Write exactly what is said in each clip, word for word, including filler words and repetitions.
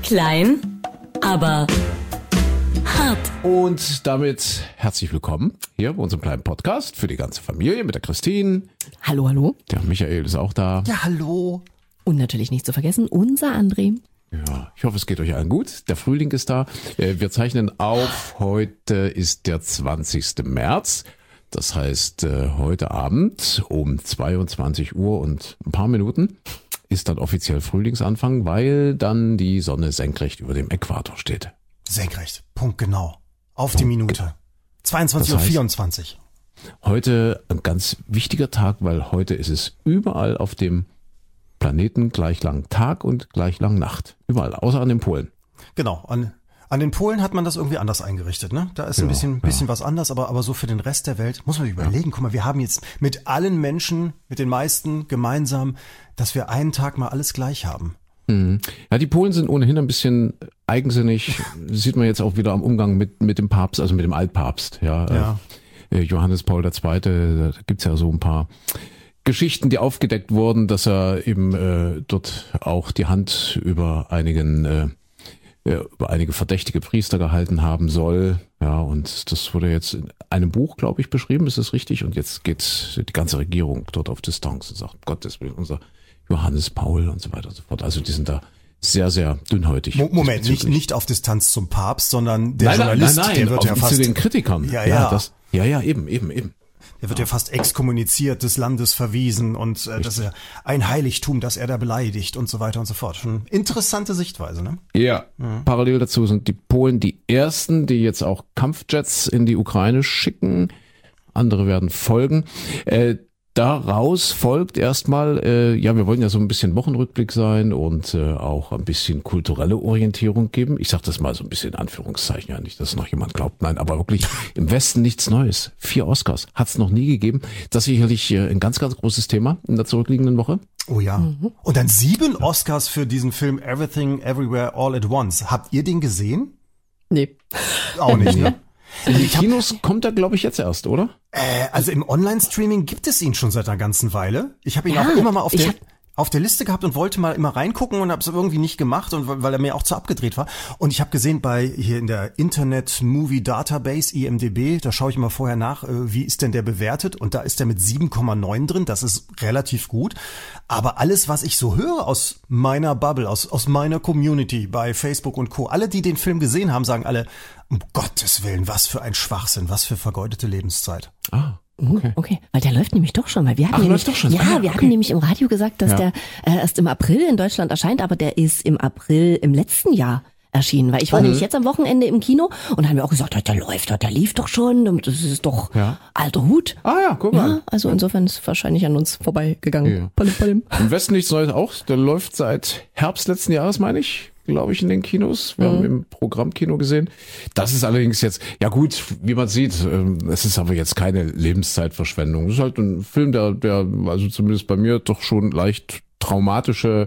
Klein, aber hart. Und damit herzlich willkommen hier bei unserem kleinen Podcast für die ganze Familie mit der Christine. Hallo, hallo. Der Michael ist auch da. Ja, hallo. Und natürlich nicht zu vergessen, unser André. Ja, ich hoffe, es geht euch allen gut. Der Frühling ist da. Wir zeichnen auf. Heute ist der zwanzigsten März. Das heißt, heute Abend um zweiundzwanzig Uhr und ein paar Minuten ist dann offiziell Frühlingsanfang, weil dann die Sonne senkrecht über dem Äquator steht. Senkrecht, Punkt genau. Auf Punkt die Minute. zweiundzwanzig Uhr vierundzwanzig. Heute ein ganz wichtiger Tag, weil heute ist es überall auf dem Planeten gleich lang Tag und gleich lang Nacht. Überall, außer an den Polen. Genau, an, an den Polen hat man das irgendwie anders eingerichtet, ne? Da ist ein ja, bisschen, bisschen ja. was anders, aber, aber so für den Rest der Welt muss man sich überlegen. Ja. Guck mal, wir haben jetzt mit allen Menschen, mit den meisten gemeinsam, dass wir einen Tag mal alles gleich haben. Mhm. Ja, die Polen sind ohnehin ein bisschen eigensinnig. Sieht man jetzt auch wieder am Umgang mit, mit dem Papst, also mit dem Altpapst. Ja, ja. Äh, Johannes Paul der Zweite, da gibt's ja so ein paar Geschichten, die aufgedeckt wurden, dass er eben äh, dort auch die Hand über einigen äh, über einige verdächtige Priester gehalten haben soll. Ja, und das wurde jetzt in einem Buch, glaube ich, beschrieben, ist das richtig? Und jetzt geht die ganze Regierung dort auf Distanz und sagt, Gottes Willen, unser Johannes Paul und so weiter und so fort. Also die sind da sehr, sehr dünnhäutig. Moment, nicht, nicht auf Distanz zum Papst, sondern der nein, Journalist, nein, nein, der wird auf, ja fast... zu den Kritikern. Ja, ja. Ja, das, ja, ja, eben, eben, eben. Er wird ja fast exkommuniziert, des Landes verwiesen und äh, dass er ein Heiligtum, das er da beleidigt und so weiter und so fort. Schon interessante Sichtweise, ne? Ja, mhm. Parallel dazu sind die Polen die ersten, die jetzt auch Kampfjets in die Ukraine schicken. Andere werden folgen. Äh, Daraus folgt erstmal, äh, ja, wir wollen ja so ein bisschen Wochenrückblick sein und äh, auch ein bisschen kulturelle Orientierung geben. Ich sage das mal so ein bisschen in Anführungszeichen, ja nicht, dass noch jemand glaubt, nein, aber wirklich im Westen nichts Neues. Vier Oscars hat es noch nie gegeben. Das ist sicherlich äh, ein ganz, ganz großes Thema in der zurückliegenden Woche. Oh ja. Mhm. Und dann sieben Oscars für diesen Film Everything, Everywhere, All at Once. Habt ihr den gesehen? Nee. Auch nicht, ne? In die Kinos kommt er, glaube ich, jetzt erst, oder? Äh, also im Online-Streaming gibt es ihn schon seit einer ganzen Weile. Ich habe ihn ja, auch immer mal auf der, auf der Liste gehabt und wollte mal immer reingucken und habe es irgendwie nicht gemacht, und weil er mir auch zu abgedreht war. Und ich habe gesehen, bei hier in der Internet Movie Database, I M D B, da schaue ich immer vorher nach, wie ist denn der bewertet? Und da ist der mit sieben Komma neun drin. Das ist relativ gut. Aber alles, was ich so höre aus meiner Bubble, aus, aus meiner Community bei Facebook und Co., alle, die den Film gesehen haben, sagen alle, um Gottes Willen, was für ein Schwachsinn, was für vergeudete Lebenszeit. Ah, okay. Okay, weil der läuft nämlich doch schon. Weil wir hatten Ach, nämlich, läuft doch schon. Ja, ah, wir okay. hatten nämlich im Radio gesagt, dass ja. der äh, erst im April in Deutschland erscheint, aber der ist im April im letzten Jahr erschienen. Weil ich war mhm. nämlich jetzt am Wochenende im Kino und haben wir auch gesagt, der läuft, der lief doch schon, das ist doch ja. alter Hut. Ah ja, guck mal. Ja, also insofern ist wahrscheinlich an uns vorbeigegangen. Ja. Palim, palim. Im Westen nichts Neues auch. Der läuft seit Herbst letzten Jahres, meine ich, glaube ich, in den Kinos. Wir mhm. haben im Programmkino gesehen. Das ist allerdings jetzt, ja gut, wie man sieht, es ist aber jetzt keine Lebenszeitverschwendung. Es ist halt ein Film, der, der, also zumindest bei mir doch schon leicht traumatische,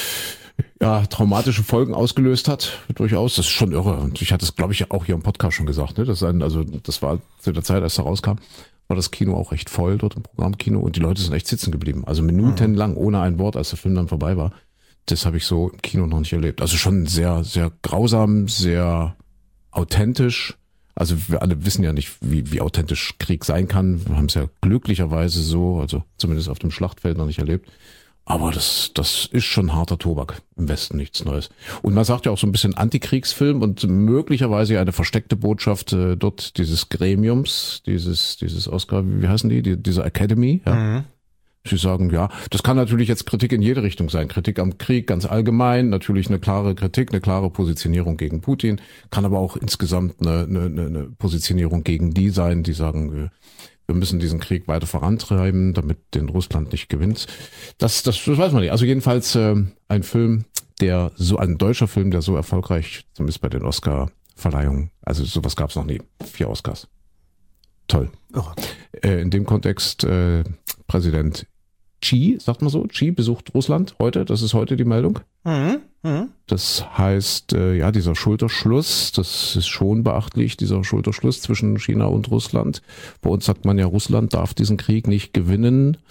ja, traumatische Folgen ausgelöst hat. Durchaus. Das ist schon irre. Und ich hatte es, glaube ich, auch hier im Podcast schon gesagt, ne? Das ein, also, das war zu der Zeit, als er rauskam, war das Kino auch recht voll dort im Programmkino und die Leute sind echt sitzen geblieben. Also minutenlang, ohne ein Wort, als der Film dann vorbei war. Das habe ich so im Kino noch nicht erlebt. Also schon sehr, sehr grausam, sehr authentisch. Also wir alle wissen ja nicht, wie, wie authentisch Krieg sein kann. Wir haben es ja glücklicherweise so, also zumindest auf dem Schlachtfeld noch nicht erlebt. Aber das, das ist schon harter Tobak. Im Westen nichts Neues. Und man sagt ja auch so ein bisschen Antikriegsfilm und möglicherweise eine versteckte Botschaft äh, dort dieses Gremiums, dieses, dieses Oscar, wie heißen die, die diese Academy, ja. Mhm. Sie sagen, ja, das kann natürlich jetzt Kritik in jede Richtung sein. Kritik am Krieg ganz allgemein, natürlich eine klare Kritik, eine klare Positionierung gegen Putin, kann aber auch insgesamt eine, eine, eine Positionierung gegen die sein, die sagen, wir müssen diesen Krieg weiter vorantreiben, damit den Russland nicht gewinnt. Das, das, das weiß man nicht. Also jedenfalls äh, ein Film, der so, ein deutscher Film, der so erfolgreich, zumindest bei den Oscar-Verleihungen, also sowas gab es noch nie. Vier Oscars. Toll. Oh. Äh, in dem Kontext äh, Präsident Xi, sagt man so, Xi besucht Russland heute, das ist heute die Meldung. Mhm. Mhm. Das heißt, äh, ja, dieser Schulterschluss, das ist schon beachtlich, dieser Schulterschluss zwischen China und Russland. Bei uns sagt man ja, Russland darf diesen Krieg nicht gewinnen.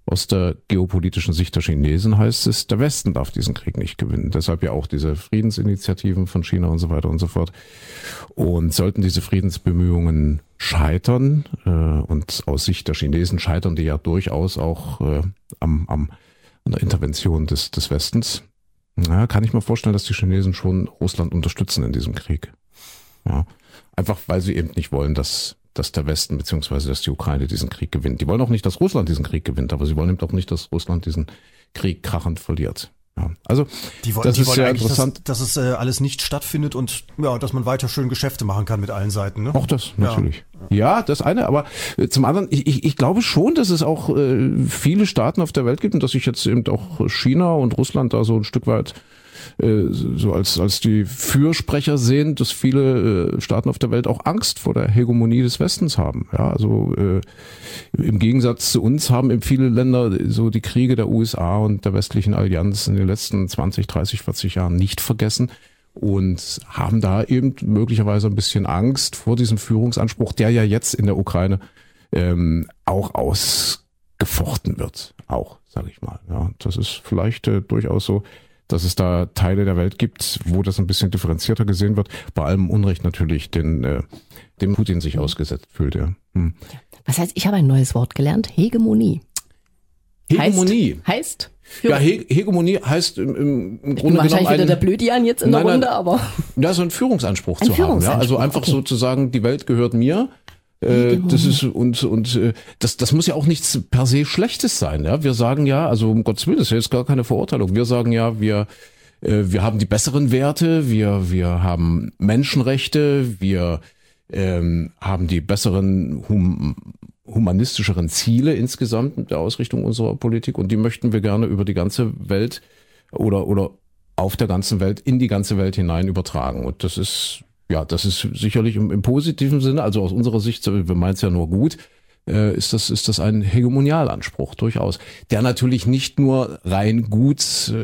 aus der geopolitischen Sicht der Chinesen heißt es, der Westen darf diesen Krieg nicht gewinnen. Deshalb ja auch diese Friedensinitiativen von China und so weiter und so fort. Und sollten diese Friedensbemühungen scheitern, äh, und aus Sicht der Chinesen scheitern die ja durchaus auch äh, am, am, an der Intervention des, des Westens, ja, kann ich mir vorstellen, dass die Chinesen schon Russland unterstützen in diesem Krieg. Ja, einfach weil sie eben nicht wollen, dass dass der Westen bzw. dass die Ukraine diesen Krieg gewinnt. Die wollen auch nicht, dass Russland diesen Krieg gewinnt, aber sie wollen eben auch nicht, dass Russland diesen Krieg krachend verliert. Ja, also die wollen, das die ist wollen sehr eigentlich, interessant, dass, dass es äh, alles nicht stattfindet und ja, dass man weiter schön Geschäfte machen kann mit allen Seiten. Ne? Auch das natürlich. Ja, ja das eine, aber äh, zum anderen, ich, ich, ich glaube schon, dass es auch äh, viele Staaten auf der Welt gibt und dass sich jetzt eben auch China und Russland da so ein Stück weit so als als die Fürsprecher sehen, dass viele äh, Staaten auf der Welt auch Angst vor der Hegemonie des Westens haben. Ja, also äh, im Gegensatz zu uns haben eben viele Länder so die Kriege der U S A und der westlichen Allianz in den letzten zwanzig, dreißig, vierzig Jahren nicht vergessen und haben da eben möglicherweise ein bisschen Angst vor diesem Führungsanspruch, der ja jetzt in der Ukraine ähm, auch ausgefochten wird. Auch, sage ich mal. Ja, das ist vielleicht äh, durchaus so, dass es da Teile der Welt gibt, wo das ein bisschen differenzierter gesehen wird. Bei allem Unrecht natürlich, den, äh, dem Putin sich ausgesetzt fühlt. Ja. Hm. Was heißt, ich habe ein neues Wort gelernt, Hegemonie. Hegemonie. Heißt? heißt ja, He- Hegemonie heißt im, im, im ich Grunde bin wahrscheinlich genommen wieder der Blödian jetzt in nein, der Runde, nein, aber... Ja, so einen Führungsanspruch ein zu Führungsanspruch, haben. Ja? Also einfach okay. sozusagen, die Welt gehört mir. Äh, das ist und und äh, das das muss ja auch nichts per se Schlechtes sein. Ja, wir sagen ja, also um Gottes Willen, das ist ja jetzt gar keine Verurteilung. Wir sagen ja, wir äh, wir haben die besseren Werte, wir wir haben Menschenrechte, wir ähm, haben die besseren hum, humanistischeren Ziele insgesamt mit der Ausrichtung unserer Politik und die möchten wir gerne über die ganze Welt oder oder auf der ganzen Welt in die ganze Welt hinein übertragen. Und das ist Ja, das ist sicherlich im, im positiven Sinne, also aus unserer Sicht, wir meinen es ja nur gut, äh, ist das ist das ein Hegemonialanspruch durchaus, der natürlich nicht nur rein gut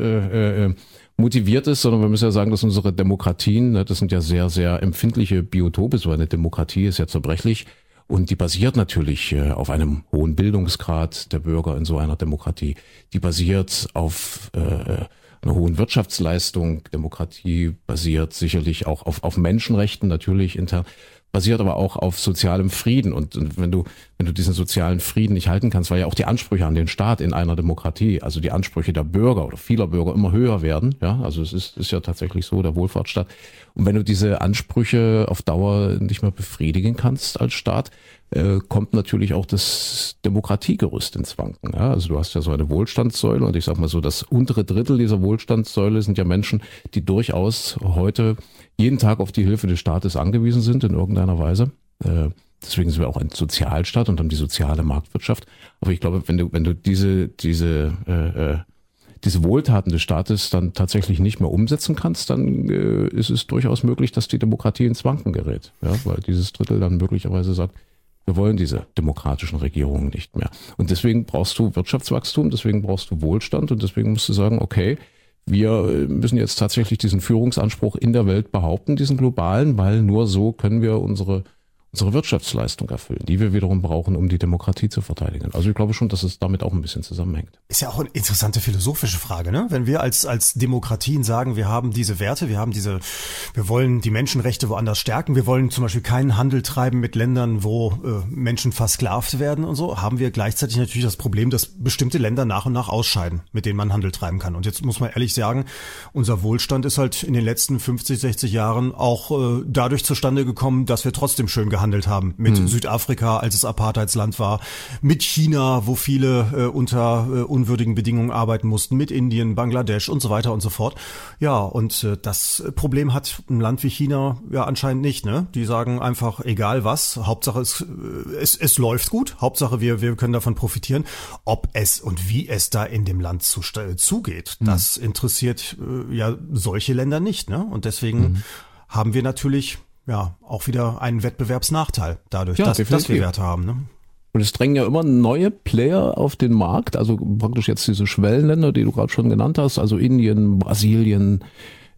äh, äh, motiviert ist, sondern wir müssen ja sagen, dass unsere Demokratien, ne, das sind ja sehr, sehr empfindliche Biotope, so eine Demokratie ist ja zerbrechlich und die basiert natürlich äh, auf einem hohen Bildungsgrad der Bürger in so einer Demokratie, die basiert auf äh, einer hohen Wirtschaftsleistung. Demokratie basiert sicherlich auch auf, auf Menschenrechten, natürlich intern, basiert aber auch auf sozialem Frieden. Und, und wenn du, wenn du diesen sozialen Frieden nicht halten kannst, weil ja auch die Ansprüche an den Staat in einer Demokratie, also die Ansprüche der Bürger oder vieler Bürger immer höher werden, ja, also es ist, ist ja tatsächlich so, der Wohlfahrtsstaat. Und wenn du diese Ansprüche auf Dauer nicht mehr befriedigen kannst als Staat, äh, kommt natürlich auch das Demokratiegerüst ins Wanken. Ja? Also du hast ja so eine Wohlstandssäule und ich sag mal so, das untere Drittel dieser Wohlstandssäule sind ja Menschen, die durchaus heute jeden Tag auf die Hilfe des Staates angewiesen sind in irgendeiner Weise. Äh, deswegen sind wir auch ein Sozialstaat und haben die soziale Marktwirtschaft. Aber ich glaube, wenn du wenn du diese diese äh, diese Wohltaten des Staates dann tatsächlich nicht mehr umsetzen kannst, dann äh, ist es durchaus möglich, dass die Demokratie ins Wanken gerät. Ja? Weil dieses Drittel dann möglicherweise sagt, wir wollen diese demokratischen Regierungen nicht mehr. Und deswegen brauchst du Wirtschaftswachstum, deswegen brauchst du Wohlstand und deswegen musst du sagen, okay, wir müssen jetzt tatsächlich diesen Führungsanspruch in der Welt behaupten, diesen globalen, weil nur so können wir unsere unsere Wirtschaftsleistung erfüllen, die wir wiederum brauchen, um die Demokratie zu verteidigen. Also ich glaube schon, dass es damit auch ein bisschen zusammenhängt. Ist ja auch eine interessante philosophische Frage, ne? Wenn wir als als Demokratien sagen, wir haben diese Werte, wir haben diese, wir wollen die Menschenrechte woanders stärken, wir wollen zum Beispiel keinen Handel treiben mit Ländern, wo äh, Menschen versklavt werden und so, haben wir gleichzeitig natürlich das Problem, dass bestimmte Länder nach und nach ausscheiden, mit denen man Handel treiben kann. Und jetzt muss man ehrlich sagen, unser Wohlstand ist halt in den letzten fünfzig, sechzig Jahren auch äh, dadurch zustande gekommen, dass wir trotzdem schön gehandelt haben mit hm. Südafrika, als es Apartheidsland war, mit China, wo viele äh, unter äh, unwürdigen Bedingungen arbeiten mussten, mit Indien, Bangladesch und so weiter und so fort. Ja, und äh, das Problem hat ein Land wie China ja anscheinend nicht, ne? Die sagen einfach, egal was, Hauptsache es, äh, es, es läuft gut, Hauptsache wir, wir können davon profitieren. Ob es und wie es da in dem Land zu, zugeht, hm. das interessiert äh, ja solche Länder nicht, ne? Und deswegen hm. haben wir natürlich ja, auch wieder einen Wettbewerbsnachteil dadurch, ja, dass, dass wir Werte haben. Ne? Und es drängen ja immer neue Player auf den Markt, also praktisch jetzt diese Schwellenländer, die du gerade schon genannt hast, also Indien, Brasilien,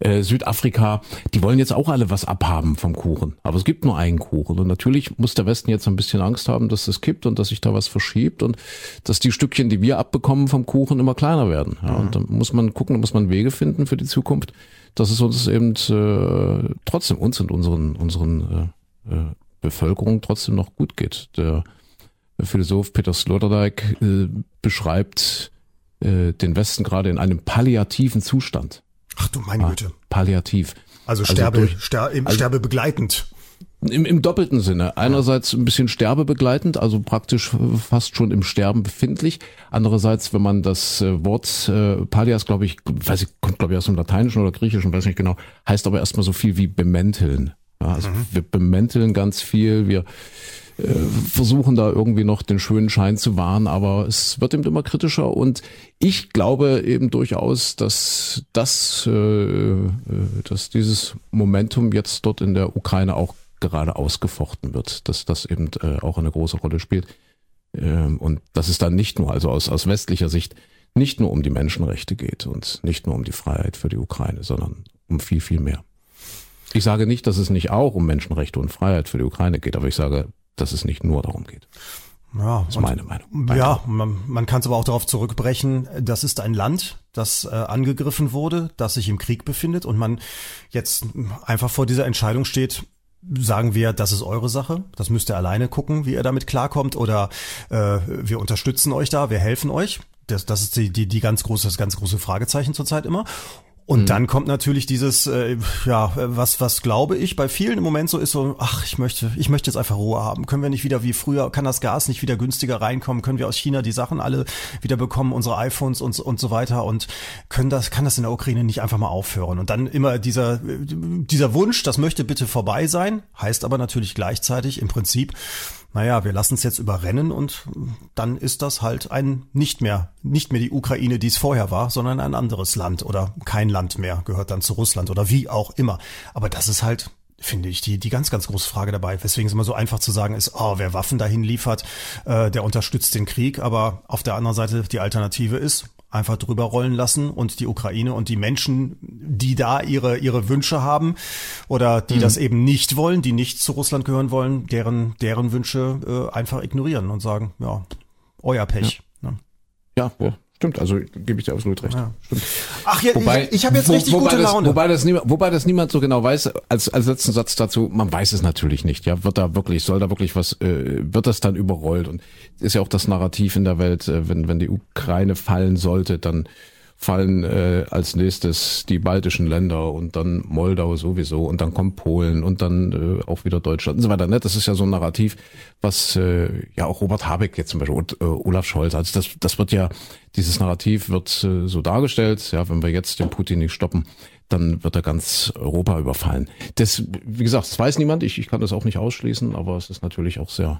Äh, Südafrika, die wollen jetzt auch alle was abhaben vom Kuchen. Aber es gibt nur einen Kuchen. Und natürlich muss der Westen jetzt ein bisschen Angst haben, dass das kippt und dass sich da was verschiebt und dass die Stückchen, die wir abbekommen vom Kuchen, immer kleiner werden. Ja, mhm. Und da muss man gucken, da muss man Wege finden für die Zukunft, dass es uns eben äh, trotzdem uns und unseren, unseren äh, äh, Bevölkerung trotzdem noch gut geht. Der Philosoph Peter Sloterdijk äh, beschreibt äh, den Westen gerade in einem palliativen Zustand. Ach du meine Güte. Ah, palliativ. Also, Sterbe, also durch, ster, im also, sterbebegleitend. Im, Im doppelten Sinne. Einerseits ein bisschen sterbebegleitend, also praktisch fast schon im Sterben befindlich. Andererseits, wenn man das äh, Wort äh, Pallias, glaube ich, weiß ich, kommt glaube ich aus dem Lateinischen oder Griechischen, weiß nicht genau, heißt aber erstmal so viel wie bemänteln. Ja, also mhm. wir bemänteln ganz viel, wir äh, versuchen da irgendwie noch den schönen Schein zu wahren, aber es wird eben immer kritischer und ich glaube eben durchaus, dass das, äh, dass dieses Momentum jetzt dort in der Ukraine auch gerade ausgefochten wird, dass das eben äh, auch eine große Rolle spielt ähm, und dass es dann nicht nur, also aus, aus westlicher Sicht, nicht nur um die Menschenrechte geht und nicht nur um die Freiheit für die Ukraine, sondern um viel, viel mehr. Ich sage nicht, dass es nicht auch um Menschenrechte und Freiheit für die Ukraine geht, aber ich sage, dass es nicht nur darum geht. Ja, das ist meine Meinung. Meine ja, man, man kann es aber auch darauf zurückbrechen, das ist ein Land, das äh, angegriffen wurde, das sich im Krieg befindet und man jetzt einfach vor dieser Entscheidung steht, sagen wir, das ist eure Sache, das müsst ihr alleine gucken, wie ihr damit klarkommt oder äh, wir unterstützen euch da, wir helfen euch. Das, das ist die, die, die ganz große, das ganz große Fragezeichen zurzeit immer. Und mhm. dann kommt natürlich dieses, äh, ja, was, was glaube ich bei vielen im Moment so ist so, ach, ich möchte, ich möchte jetzt einfach Ruhe haben. Können wir nicht wieder wie früher, kann das Gas nicht wieder günstiger reinkommen? Können wir aus China die Sachen alle wieder bekommen, unsere iPhones und, und so weiter? Und können das, kann das in der Ukraine nicht einfach mal aufhören? Und dann immer dieser, dieser Wunsch, das möchte bitte vorbei sein, heißt aber natürlich gleichzeitig im Prinzip, naja, wir lassen es jetzt überrennen und dann ist das halt ein nicht mehr, nicht mehr die Ukraine, die es vorher war, sondern ein anderes Land oder kein Land mehr, gehört dann zu Russland oder wie auch immer. Aber das ist halt, finde ich, die die ganz, ganz große Frage dabei. Weswegen es immer so einfach zu sagen ist, oh, wer Waffen dahin liefert, äh, der unterstützt den Krieg. Aber auf der anderen Seite die Alternative ist, einfach drüber rollen lassen und die Ukraine und die Menschen, die da ihre ihre Wünsche haben oder die mhm. das eben nicht wollen, die nicht zu Russland gehören wollen, deren deren Wünsche äh, einfach ignorieren und sagen, ja, euer Pech. Ja, ne? ja, ja. Stimmt, also gebe ich dir absolut recht. Ja. Stimmt. Ach ja, wobei, ich, ich habe jetzt wo, richtig gute das, Laune. Wobei das, niemand, wobei das niemand so genau weiß, als, als letzten Satz dazu, man weiß es natürlich nicht. Ja, wird da wirklich, soll da wirklich was, äh, wird das dann überrollt? Und ist ja auch das Narrativ in der Welt, äh, wenn, wenn die Ukraine fallen sollte, dann fallen äh, als nächstes die baltischen Länder und dann Moldau sowieso und dann kommt Polen und dann äh, auch wieder Deutschland und so weiter. Ne? Das ist ja so ein Narrativ, was äh, ja auch Robert Habeck jetzt zum Beispiel und äh, Olaf Scholz, also das, das wird ja, dieses Narrativ wird äh, so dargestellt, ja, wenn wir jetzt den Putin nicht stoppen, dann wird er ganz Europa überfallen. Das, wie gesagt, das weiß niemand, ich, ich kann das auch nicht ausschließen, aber es ist natürlich auch sehr,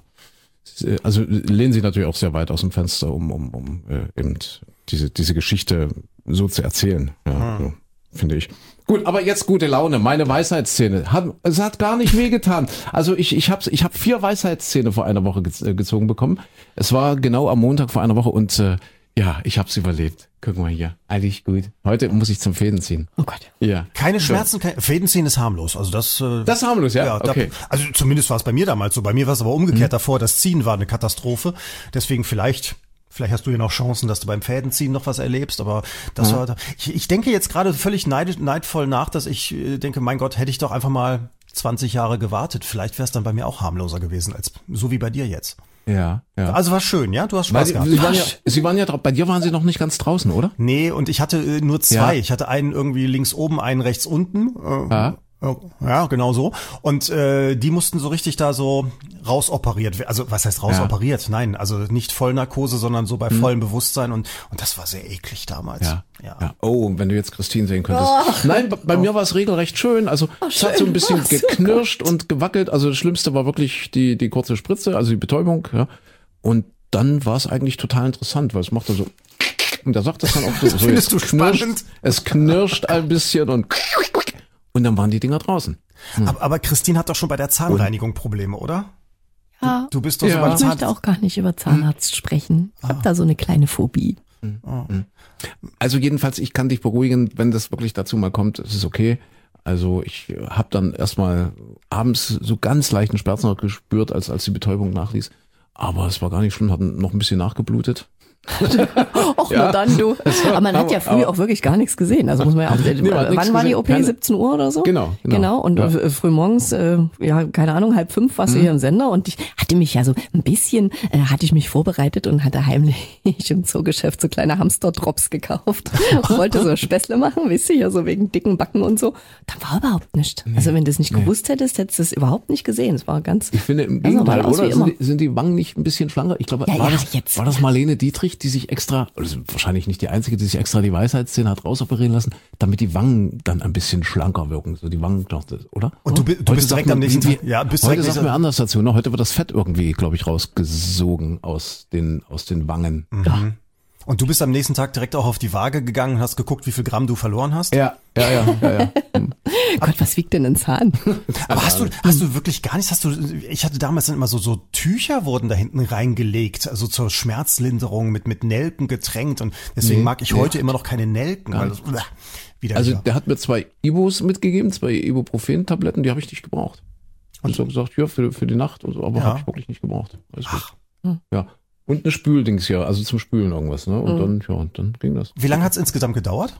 also lehnen sie natürlich auch sehr weit aus dem Fenster, um, um, um äh, eben diese, diese Geschichte so zu erzählen, ja, hm. so, finde ich. Gut, aber jetzt gute Laune. Meine Weisheitszähne. Hat, es hat gar nicht wehgetan. Also ich, ich habe ich hab vier Weisheitszähne vor einer Woche gezogen bekommen. Es war genau am Montag vor einer Woche und äh, ja, ich hab's überlebt. Guck mal hier. Eigentlich gut. Heute muss ich zum Fäden ziehen. Oh Gott. Ja. Keine Schmerzen, kein, Fäden ziehen ist harmlos. Also das. Äh, das ist harmlos, ja. ja okay. Da, also zumindest war es bei mir damals so. Bei mir war es aber umgekehrt mhm. davor. Das Ziehen war eine Katastrophe. Deswegen vielleicht. Vielleicht hast du ja noch Chancen, dass du beim Fädenziehen noch was erlebst, aber das ja. war, ich, ich denke jetzt gerade völlig neid, neidvoll nach, dass ich denke, mein Gott, hätte ich doch einfach mal zwanzig Jahre gewartet. Vielleicht wäre es dann bei mir auch harmloser gewesen, als so wie bei dir jetzt. Ja, ja. Also war schön, ja? Du hast Spaß Weil, gehabt. Sie waren ja, Sie waren ja drauf, bei dir waren Sie noch nicht ganz draußen, oder? Nee, und ich hatte nur zwei. Ja. Ich hatte einen irgendwie links oben, einen rechts unten. Ja. Ja, genau so. Und äh, die mussten so richtig da so rausoperiert werden. Also was heißt rausoperiert? Ja. Nein, also nicht Vollnarkose, sondern so bei hm. vollem Bewusstsein. Und und das war sehr eklig damals. Ja. Ja. ja. Oh, wenn du jetzt Christine sehen könntest. Oh. Nein, bei, bei oh. mir war es regelrecht schön. Also oh, es hat so ein bisschen geknirscht und gewackelt. Also das Schlimmste war wirklich die die kurze Spritze, also die Betäubung. Ja. Und dann war es eigentlich total interessant, weil es macht so. Und da sagt das dann auch so. so Findest du knirscht, spannend? Es knirscht ein bisschen und Und dann waren die Dinger draußen. Hm. Aber, aber Christine hat doch schon bei der Zahnreinigung Probleme, oder? Ja. Du, du bist doch ja. so beim Ich Zahn- möchte auch gar nicht über Zahnarzt hm. sprechen. Ich habe ah. da so eine kleine Phobie. Oh. Also jedenfalls, ich kann dich beruhigen, wenn das wirklich dazu mal kommt, ist es okay. Also ich habe dann erstmal abends so ganz leichten Schmerzen noch gespürt, als als die Betäubung nachließ. Aber es war gar nicht schlimm, hat noch ein bisschen nachgeblutet. Och, Ja. na dann du. Aber man hat ja früh aber- auch wirklich gar nichts gesehen. Also muss man ja auch, Nee, man hat nichts wann war die gesehen. O P? Keine- siebzehn Uhr oder so? Genau, genau. Genau. Und Ja. äh, früh morgens, äh, ja, keine Ahnung, halb fünf warst du hier im Sender und ich hatte mich ja so ein bisschen, äh, hatte ich mich vorbereitet und hatte heimlich im Zoogeschäft so kleine Hamster-Drops gekauft. Wollte so Späßle machen, wisst ihr, ja, so wegen dicken Backen und so. Dann war überhaupt nichts. Also wenn du es nicht gewusst hättest, hättest du es überhaupt nicht gesehen. Es war ganz, Ich finde im ganz normal Gegenteil, aus oder? wie Sind immer. die, sind die Wangen nicht ein bisschen schlanker? Ich glaube, Ja, war, ja, das, jetzt. war das Marlene Dietrich, die sich extra, also wahrscheinlich nicht die einzige, die sich extra die Weisheitszähne hat rausoperieren lassen, damit die Wangen dann ein bisschen schlanker wirken, so die Wangenknochen, oder? Und du bi- du Heute bist sagt direkt man am nächsten irgendwie- Tag- ja, bist heute direkt sagt nächster- man anders dazu, ne? Heute wird das Fett irgendwie, glaube ich, rausgesogen aus den, aus den Wangen. Ja. Und du bist am nächsten Tag direkt auch auf die Waage gegangen und hast geguckt, wie viel Gramm du verloren hast? Ja, ja, ja, ja, ja. Gott, was wiegt denn ein Zahn? Aber hast du, hast du wirklich gar nichts, hast du, ich hatte damals dann immer so, so Tücher wurden da hinten reingelegt, also zur Schmerzlinderung mit, mit Nelken getränkt und deswegen Nee, mag ich nee. heute immer noch keine Nelken, weil das, uah, wieder Also wieder. der hat mir zwei Ibos mitgegeben, zwei Ibuprofen-Tabletten, die habe ich nicht gebraucht. Und so gesagt, ja, für, für die Nacht und so, aber Ja. habe ich wirklich nicht gebraucht. Alles gut. Ja. Und eine Spüldings, ja, also zum Spülen irgendwas, ne? Und dann, ja, und dann ging das. Wie lange hat's insgesamt gedauert?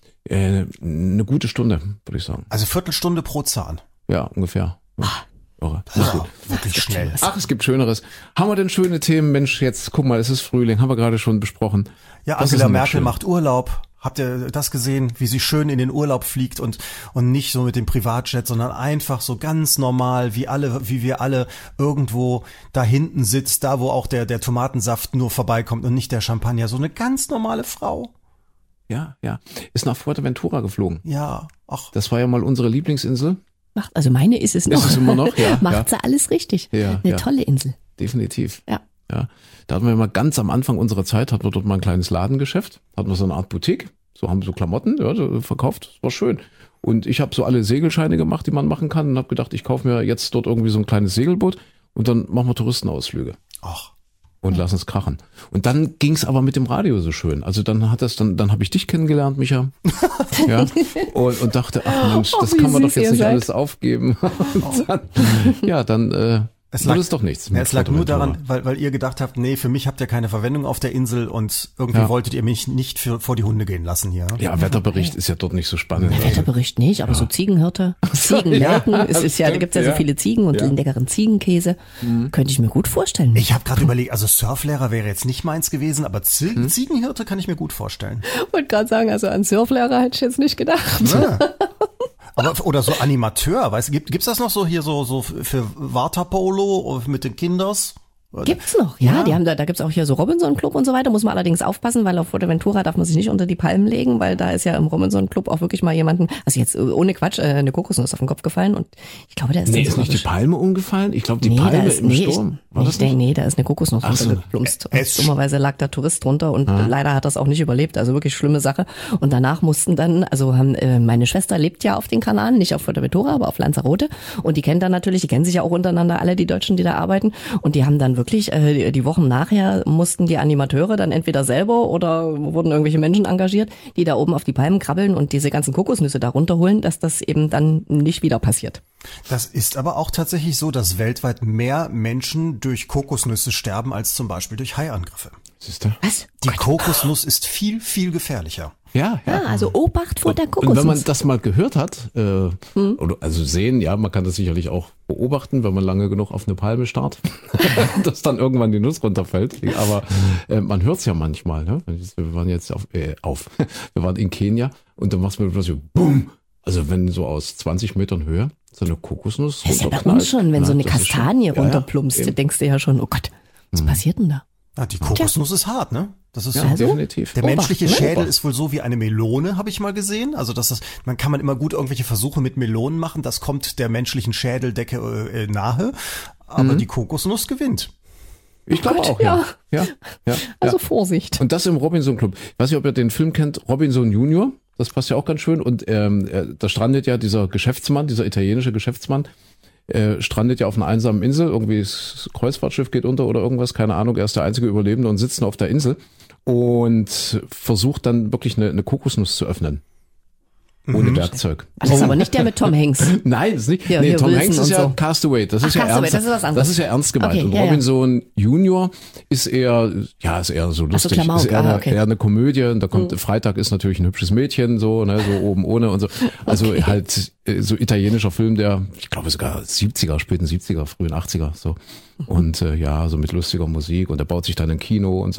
Äh, eine gute Stunde, würde ich sagen. Also Viertelstunde pro Zahn. Ja, ungefähr. Ja. Irre. Das ist gut. Wirklich schnell. Ach, es gibt Schöneres. Haben wir denn schöne Themen? Mensch, jetzt guck mal, es ist Frühling, haben wir gerade schon besprochen. Ja, Was ist Angela denn noch Merkel schön? macht Urlaub. Habt ihr das gesehen, wie sie schön in den Urlaub fliegt und und nicht so mit dem Privatjet, sondern einfach so ganz normal, wie alle, wie wir alle irgendwo da hinten sitzt, da wo auch der der Tomatensaft nur vorbeikommt und nicht der Champagner. So eine ganz normale Frau. Ja, ja. Ist nach Fuerteventura geflogen. Ja, ach. Das war ja mal unsere Lieblingsinsel. Macht, also meine ist es noch. Ist es immer noch? Ja, Macht ja. sie alles richtig. Ja, Eine ja. tolle Insel. Definitiv. Ja. Ja, da hatten wir mal ganz am Anfang unserer Zeit, hatten wir dort mal ein kleines Ladengeschäft, hatten wir so eine Art Boutique, so haben wir so Klamotten, ja, so verkauft, das war schön. Und ich habe so alle Segelscheine gemacht, die man machen kann und habe gedacht, ich kaufe mir jetzt dort irgendwie so ein kleines Segelboot und dann machen wir Touristenausflüge Ach. und lassen es krachen. Und dann ging's aber mit dem Radio so schön. Also dann hat das, dann, dann habe ich dich kennengelernt, Micha. Ja. Und, und dachte, ach Mensch, Oh, das wie kann man doch süß ihr jetzt nicht seid. alles aufgeben. Und dann, ja, dann äh, Es wurde lag, es doch nichts. ja, mit es lag nur Fuerteventura. daran, weil, weil ihr gedacht habt, nee, für mich habt ihr keine Verwendung auf der Insel und irgendwie Ja. wolltet ihr mich nicht für, vor die Hunde gehen lassen hier. Ja, Wetterbericht ist ja dort nicht so spannend. Der Wetterbericht nicht, aber so Ziegenhirte, Ziegenmelken, ja, es ist ja, da stimmt, gibt's ja, ja. so viele Ziegen und Ja. den leckeren Ziegenkäse. Könnte ich mir gut vorstellen. Ich habe gerade überlegt, also Surflehrer wäre jetzt nicht meins gewesen, aber Zie Hm? Ziegenhirte kann ich mir gut vorstellen. wollte gerade sagen, also an Surflehrer hätte ich jetzt nicht gedacht. Ja. Aber oder so Animateur, weißt du, gibt gibt's das noch so hier so so für Waterpolo mit den Kinders? Gibt's noch, ja, Ja. die haben da, da gibt's auch hier so Robinson Club und so weiter, muss man allerdings aufpassen, weil auf Fuerteventura darf man sich nicht unter die Palmen legen, weil da ist ja im Robinson Club auch wirklich mal jemanden, also jetzt äh, ohne Quatsch, äh, eine Kokosnuss auf den Kopf gefallen und ich glaube, der ist Nee, dann ist sogar nicht die besch- Palme umgefallen? Ich glaube, die Nee, da Palme ist, im nee, Sturm. Ich, War nee, das ich denke, nicht? nee, da ist eine Kokosnuss Ach so. runtergeplumpst. Und Es- dummerweise lag der Tourist drunter und leider hat das auch nicht überlebt, also wirklich schlimme Sache. Und danach mussten dann, also haben, äh, meine Schwester lebt ja auf den Kanaren, nicht auf Fuerteventura, aber auf Lanzarote und die kennt dann natürlich, die kennen sich ja auch untereinander alle, die Deutschen, die da arbeiten und die haben dann wirklich, äh, die, die Wochen nachher mussten die Animateure dann entweder selber oder wurden irgendwelche Menschen engagiert, die da oben auf die Palmen krabbeln und diese ganzen Kokosnüsse da runterholen, dass das eben dann nicht wieder passiert. Das ist aber auch tatsächlich so, dass weltweit mehr Menschen durch Kokosnüsse sterben als zum Beispiel durch Haiangriffe. Siehst du? Was? Die Kokosnuss ist viel, viel gefährlicher. Ja, ja. Ah, also Obacht vor der Und wenn man Kokosnuss. das mal gehört hat, äh, oder also sehen, ja, man kann das sicherlich auch beobachten, wenn man lange genug auf eine Palme starrt, dass dann irgendwann die Nuss runterfällt. Aber äh, man hört es ja manchmal. Ne? Wir waren jetzt auf, äh, auf, wir waren in Kenia und dann machst du plötzlich so, bumm. Also wenn so aus zwanzig Metern Höhe so eine Kokosnuss Das ist ja bei runterknallt, uns schon, wenn na, so eine das ist schon- Kastanie ja, ja, runterplumpst, eben. denkst du ja schon, oh Gott, was passiert denn da? Ja, die Kokosnuss ist hart, ne? Das ist Ja, so. Also? definitiv. Der Obacht, menschliche ne? Schädel Obacht. ist wohl so wie eine Melone, habe ich mal gesehen. Also das ist, man kann man immer gut irgendwelche Versuche mit Melonen machen. Das kommt der menschlichen Schädeldecke äh, nahe. Aber Mhm. die Kokosnuss gewinnt. Ich glaube Gott, auch, ja. Ja, ja, Also ja. Vorsicht. Und das im Robinson Club. Ich weiß nicht, ob ihr den Film kennt, Robinson Junior. Das passt ja auch ganz schön. Und ähm, er- da strandet ja dieser Geschäftsmann, dieser italienische Geschäftsmann, äh, strandet ja auf einer einsamen Insel. Irgendwie das Kreuzfahrtschiff geht unter oder irgendwas, keine Ahnung. Er ist der einzige Überlebende und sitzt nur auf der Insel. und versucht dann wirklich eine, eine Kokosnuss zu öffnen. Ohne mhm. Werkzeug. Das ist aber nicht der mit Tom Hanks. Nein, das ist nicht. Ja, nee, Tom Wilson Hanks ist ja so. Castaway. Das ist Ach, ja Castaway, ernst. das ist was anderes. Das ist ja ernst gemeint. Okay, und ja, Robinson ja. Junior ist eher, ja, ist eher so lustig. Ach so, Klamauk, ist eher, ah, eine, okay. eher eine Komödie. Und da kommt, mhm. Freitag ist natürlich ein hübsches Mädchen, so, ne, so oben ohne und so. Also okay. halt, so italienischer Film, der, ich glaube sogar siebziger, späten siebziger, frühen achtziger, so. Und äh, ja, so mit lustiger Musik und er baut sich dann ein Kino und so.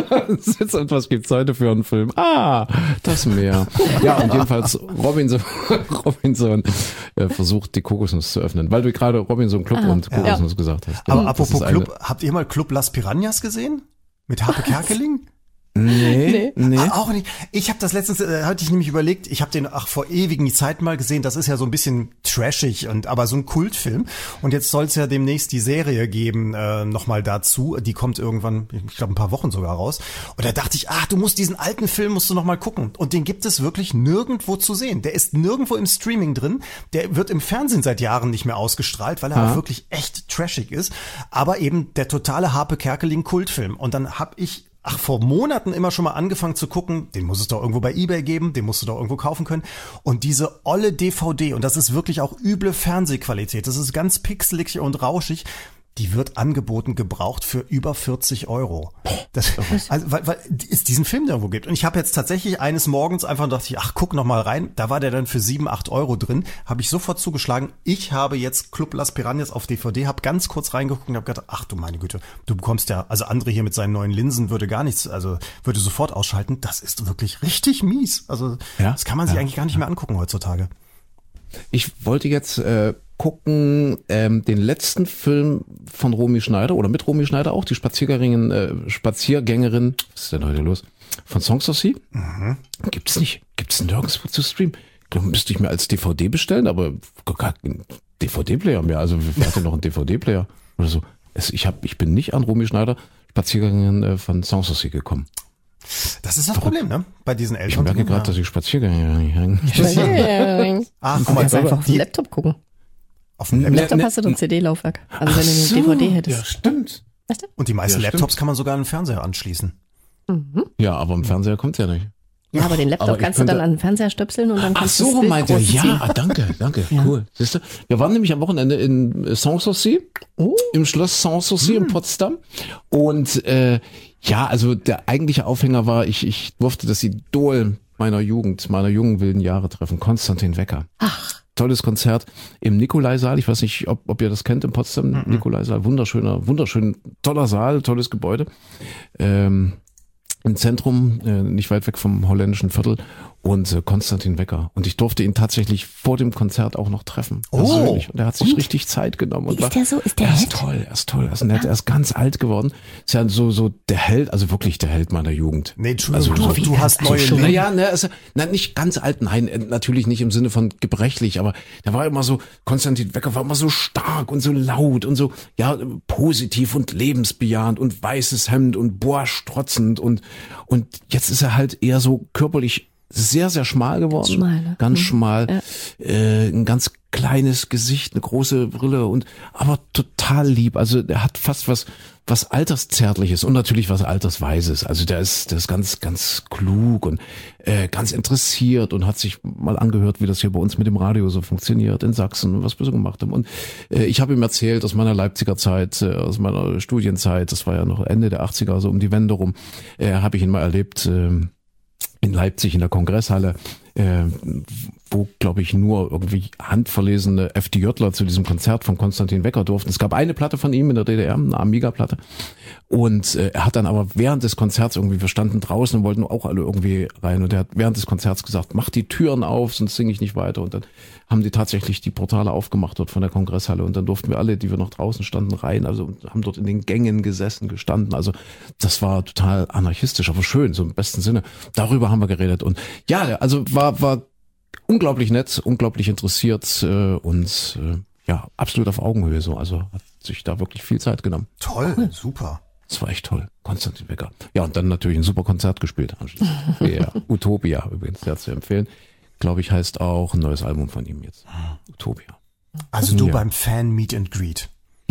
Und was gibt's heute für einen Film? Ah, das Meer. Ja, und jedenfalls Robinson, Robinson äh, versucht die Kokosnuss zu öffnen, weil du gerade Robinson Club ah, und Kokosnuss ja. gesagt hast. Aber ja, apropos Club, habt ihr mal Club Las Piranhas gesehen? Mit Harpe Kerkeling? Nee, nee. nee. Ah, auch nicht. Ich habe das letztens, äh, hatte ich nämlich überlegt, ich habe den ach vor ewigen Zeiten mal gesehen, das ist ja so ein bisschen trashig, und aber so ein Kultfilm. Und jetzt soll es ja demnächst die Serie geben, äh, nochmal dazu. Die kommt irgendwann, ich glaube ein paar Wochen sogar raus. Und da dachte ich, ach, du musst diesen alten Film, musst du nochmal gucken. Und den gibt es wirklich nirgendwo zu sehen. Der ist nirgendwo im Streaming drin. Der wird im Fernsehen seit Jahren nicht mehr ausgestrahlt, weil er ja. auch wirklich echt trashig ist. Aber eben der totale Harpe Kerkeling Kultfilm. Und dann habe ich Ach, vor Monaten immer schon mal angefangen zu gucken, den muss es doch irgendwo bei eBay geben, den musst du doch irgendwo kaufen können. Und diese olle D V D, und das ist wirklich auch üble Fernsehqualität, das ist ganz pixelig und rauschig, die wird angeboten, gebraucht für über vierzig Euro. Das, also, weil, weil es diesen Film irgendwo gibt. Und ich habe jetzt tatsächlich eines Morgens einfach dachte ich, ach, guck noch mal rein. Da war der dann für sieben, acht Euro drin. Habe ich sofort zugeschlagen. Ich habe jetzt Club Las Piranhas auf D V D, habe ganz kurz reingeguckt und habe gedacht, ach du meine Güte, du bekommst ja, also André hier mit seinen neuen Linsen würde gar nichts, also würde sofort ausschalten. Das ist wirklich richtig mies. Also ja? das kann man sich ja. eigentlich gar nicht mehr angucken heutzutage. Ich wollte jetzt äh, gucken, ähm, den letzten Film von Romy Schneider oder mit Romy Schneider auch, die Spaziergängerin, äh, Spaziergängerin, was ist denn heute los? Von Songs of Sea? Mhm. Gibt's nicht, gibt's nirgendwo zu streamen. Ich glaube, müsste ich mir als D V D bestellen, aber gar keinen D V D-Player mehr. Also wer hat denn noch einen D V D-Player oder so? Es, ich hab, ich bin nicht an Romy Schneider, Spaziergängerin äh, von Songs of Sea gekommen. Das ist das Problem, ne? Bei diesen Eltern. Ich merke gerade, ja. dass ich Spaziergänge Ach, guck mal, jetzt einfach auf dem Laptop gucken. Auf dem Laptop, Laptop hast du doch ein C D-Laufwerk. Also wenn du eine so, D V D hättest. Ja, stimmt. Weißt du? Und die meisten ja, Laptops kann man sogar an den Fernseher anschließen. Mhm. Ja, aber im Fernseher kommt's ja nicht. Ja, aber den Laptop aber kannst könnte, du dann an den Fernseher stöpseln und dann kannst du Ach so, das meint er. Ja, danke, danke, ja. Cool. Siehst du? Wir waren nämlich am Wochenende in Sanssouci, oh. im Schloss Sanssouci hm. in Potsdam. Und äh, ja, also der eigentliche Aufhänger war, ich, ich durfte das Idol meiner Jugend, meiner jungen wilden Jahre treffen, Konstantin Wecker. Ach. Tolles Konzert im Nikolaisaal. Ich weiß nicht, ob, ob ihr das kennt in Potsdam. Mhm. Nikolaisaal, wunderschöner, wunderschön, toller Saal, tolles Gebäude. Ähm, Im Zentrum, äh, nicht weit weg vom holländischen Viertel, und äh, Konstantin Wecker. Und ich durfte ihn tatsächlich vor dem Konzert auch noch treffen. Persönlich. Oh. Und er hat sich und? richtig Zeit genommen. Und ist war, der so? Ist der er nett? ist toll, er ist toll, er ist nett, er ist ganz alt geworden. Ist ja so, so der Held, also wirklich der Held meiner Jugend. Nee, Entschuldigung, also, du, du hast neue Leben. Naja, ne, also, na, nicht ganz alt, nein, natürlich nicht im Sinne von gebrechlich, aber der war immer so, Konstantin Wecker war immer so stark und so laut und so, ja, positiv und lebensbejahend und weißes Hemd und boah, strotzend und, und jetzt ist er halt eher so körperlich sehr, sehr schmal geworden. Schmal, ne? Ganz mhm. schmal. Ja. Äh, ein ganz kleines Gesicht, eine große Brille und aber total lieb. Also der hat fast was was Alterszärtliches und natürlich was Altersweises. Also der ist der ist ganz ganz klug und äh, ganz interessiert und hat sich mal angehört, wie das hier bei uns mit dem Radio so funktioniert in Sachsen, was wir so gemacht haben. Und äh, ich habe ihm erzählt aus meiner Leipziger Zeit, äh, aus meiner Studienzeit, das war ja noch Ende der achtziger, so um die Wende rum, äh, habe ich ihn mal erlebt, äh, in Leipzig in der Kongresshalle, äh, wo, glaube ich, nur irgendwie handverlesene FDJler zu diesem Konzert von Konstantin Wecker durften. Es gab eine Platte von ihm in der D D R, eine Amiga-Platte. Und äh, er hat dann aber während des Konzerts irgendwie, wir standen draußen und wollten auch alle irgendwie rein. Und er hat während des Konzerts gesagt, mach die Türen auf, sonst singe ich nicht weiter. Und dann haben die tatsächlich die Portale aufgemacht dort von der Kongresshalle. Und dann durften wir alle, die wir noch draußen standen, rein. Also haben dort in den Gängen gesessen, gestanden. Also das war total anarchistisch, aber schön, so im besten Sinne. Darüber haben wir geredet. Und ja, also war war unglaublich nett, unglaublich interessiert äh, und äh, ja, absolut auf Augenhöhe so. Also hat sich da wirklich viel Zeit genommen. Toll, cool. Super. Das war echt toll. Konstantin Wecker. Ja, und dann natürlich ein super Konzert gespielt. Ja, Utopia übrigens, sehr zu empfehlen. Glaube ich, heißt auch ein neues Album von ihm jetzt. Utopia. Also du ja. beim Fan Meet and Greet.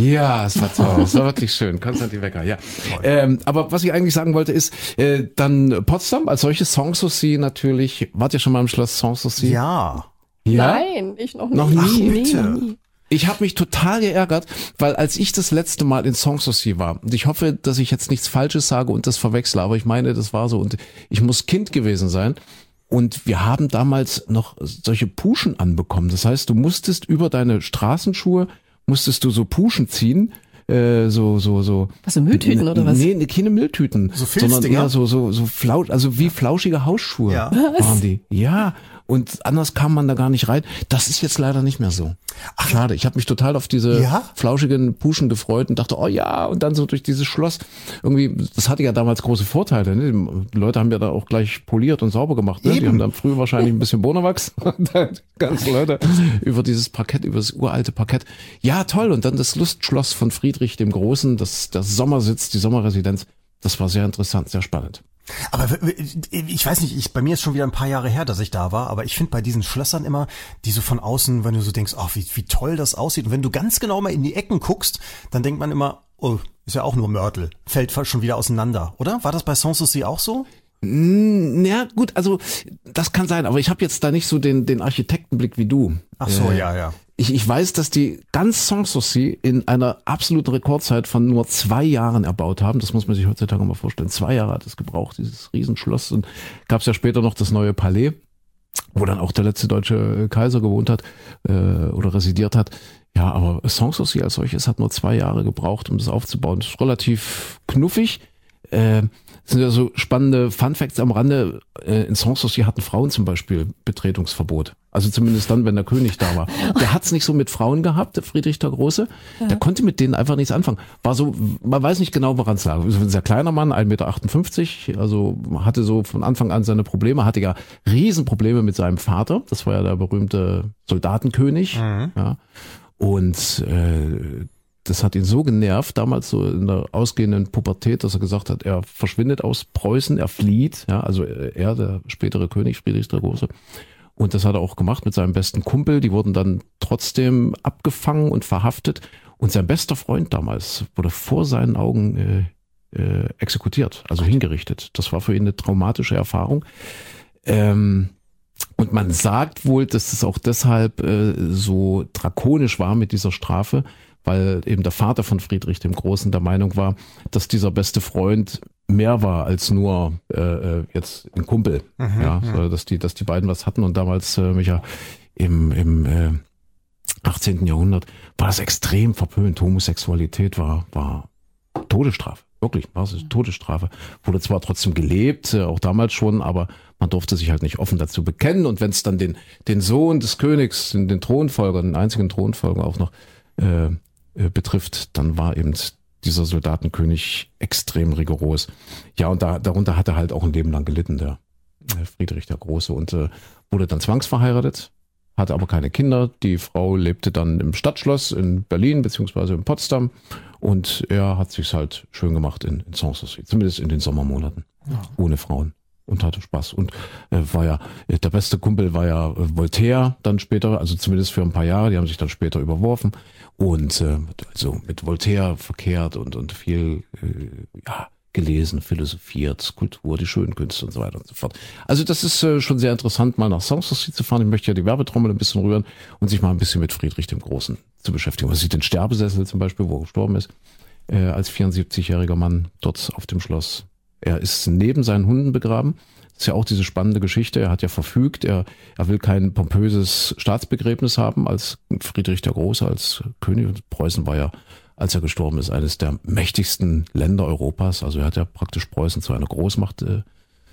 Ja, es war toll. Es war wirklich schön. Konstantin Wecker, ja. Ähm, aber was ich eigentlich sagen wollte ist, äh, dann Potsdam als solches, Sanssouci natürlich. Wart ihr schon mal im Schloss Sanssouci? Ja. Ja? Nein, ich noch nicht. Noch nie? Ach, nee, bitte. noch nie. Ich habe mich total geärgert, weil als ich das letzte Mal in Sanssouci war, und ich hoffe, dass ich jetzt nichts Falsches sage und das verwechsle, aber ich meine, das war so und ich muss Kind gewesen sein und wir haben damals noch solche Puschen anbekommen. Das heißt, du musstest über deine Straßenschuhe, musstest du so Puschen ziehen, äh, so, so, so. Was, so Mülltüten oder was? Nee, keine Mülltüten, So sondern Filzdinger? eher so, so, so flausch, also wie flauschige Hausschuhe Ja. waren die. Ja. Und anders kam man da gar nicht rein. Das ist jetzt leider nicht mehr so. Ach, schade. Ich habe mich total auf diese Ja? flauschigen Puschen gefreut und dachte, oh ja, und dann so durch dieses Schloss. Irgendwie, das hatte ja damals große Vorteile. Ne? Die Leute haben ja da auch gleich poliert und sauber gemacht. Ne? Die haben dann früher wahrscheinlich ein bisschen Bonawachs und dann ganz Leute über dieses Parkett, über das uralte Parkett. Ja, toll. Und dann das Lustschloss von Friedrich dem Großen, das, das Sommersitz, die Sommerresidenz. Das war sehr interessant, sehr spannend. Aber ich weiß nicht, ich, bei mir ist schon wieder ein paar Jahre her, dass ich da war, aber ich finde bei diesen Schlössern immer, die so von außen, wenn du so denkst, ach, wie, wie toll das aussieht. Und wenn du ganz genau mal in die Ecken guckst, dann denkt man immer, oh, ist ja auch nur Mörtel. Fällt schon wieder auseinander, oder? War das bei Sanssouci auch so? Ja, gut, also das kann sein, aber ich habe jetzt da nicht so den, den Architektenblick wie du. Ach so, Äh, ja, ja. Ich, ich weiß, dass die ganz Sanssouci in einer absoluten Rekordzeit von nur zwei Jahren erbaut haben. Das muss man sich heutzutage mal vorstellen. Zwei Jahre hat es gebraucht, dieses Riesenschloss. Und gab es ja später noch das neue Palais, wo dann auch der letzte deutsche Kaiser gewohnt hat äh, oder residiert hat. Ja, aber Sanssouci als solches hat nur zwei Jahre gebraucht, um das aufzubauen. Das ist relativ knuffig. Äh, Das sind ja so spannende Funfacts am Rande. In Sanssouci hatten Frauen zum Beispiel Betretungsverbot. Also zumindest dann, wenn der König da war. Der hat's nicht so mit Frauen gehabt, der Friedrich der Große. Der konnte mit denen einfach nichts anfangen. War so, man weiß nicht genau, woran es lag. Ein sehr kleiner Mann, ein Meter achtundfünfzig, also hatte so von Anfang an seine Probleme, hatte ja Riesenprobleme mit seinem Vater. Das war ja der berühmte Soldatenkönig. Mhm. Ja. Und äh, das hat ihn so genervt, damals so in der ausgehenden Pubertät, dass er gesagt hat, er verschwindet aus Preußen, er flieht, ja, also er, der spätere König, Friedrich der Große. Und das hat er auch gemacht mit seinem besten Kumpel, die wurden dann trotzdem abgefangen und verhaftet. Und sein bester Freund damals wurde vor seinen Augen äh, äh, exekutiert, also hingerichtet. Das war für ihn eine traumatische Erfahrung. Ähm, und man sagt wohl, dass es auch deshalb äh, so drakonisch war mit dieser Strafe, weil eben der Vater von Friedrich dem Großen der Meinung war, dass dieser beste Freund mehr war als nur äh, jetzt ein Kumpel, mhm, ja, so, dass die, dass die beiden was hatten und damals äh, Micha, im im äh, achtzehnten Jahrhundert war das extrem verpönt. Homosexualität war war Todesstrafe, wirklich, war es Todesstrafe. Wurde zwar trotzdem gelebt, äh, auch damals schon, aber man durfte sich halt nicht offen dazu bekennen und wenn es dann den den Sohn des Königs, den, den Thronfolger, den einzigen Thronfolger auch noch äh, betrifft, dann war eben dieser Soldatenkönig extrem rigoros. Ja, und da, darunter hat er halt auch ein Leben lang gelitten, der Friedrich der Große, und äh, wurde dann zwangsverheiratet, hatte aber keine Kinder. Die Frau lebte dann im Stadtschloss in Berlin beziehungsweise in Potsdam und er hat sich's halt schön gemacht in, in Sanssouci, zumindest in den Sommermonaten, ja. Ohne Frauen. Und hatte Spaß. Und äh, war ja, der beste Kumpel war ja äh, Voltaire dann später, also zumindest für ein paar Jahre, die haben sich dann später überworfen. Und äh, also mit Voltaire verkehrt und, und viel äh, ja, gelesen, philosophiert, Kultur, die schönen Künste und so weiter und so fort. Also das ist äh, schon sehr interessant, mal nach Sanssouci zu fahren. Ich möchte ja die Werbetrommel ein bisschen rühren und sich mal ein bisschen mit Friedrich dem Großen zu beschäftigen. Man sieht den Sterbesessel zum Beispiel, wo er gestorben ist, äh, als vierundsiebzigjähriger Mann dort auf dem Schloss. Er ist neben seinen Hunden begraben. Das ist ja auch diese spannende Geschichte. Er hat ja verfügt, er, er will kein pompöses Staatsbegräbnis haben als Friedrich der Große, als König. Und Preußen war ja, als er gestorben ist, eines der mächtigsten Länder Europas. Also er hat ja praktisch Preußen zu einer Großmacht äh,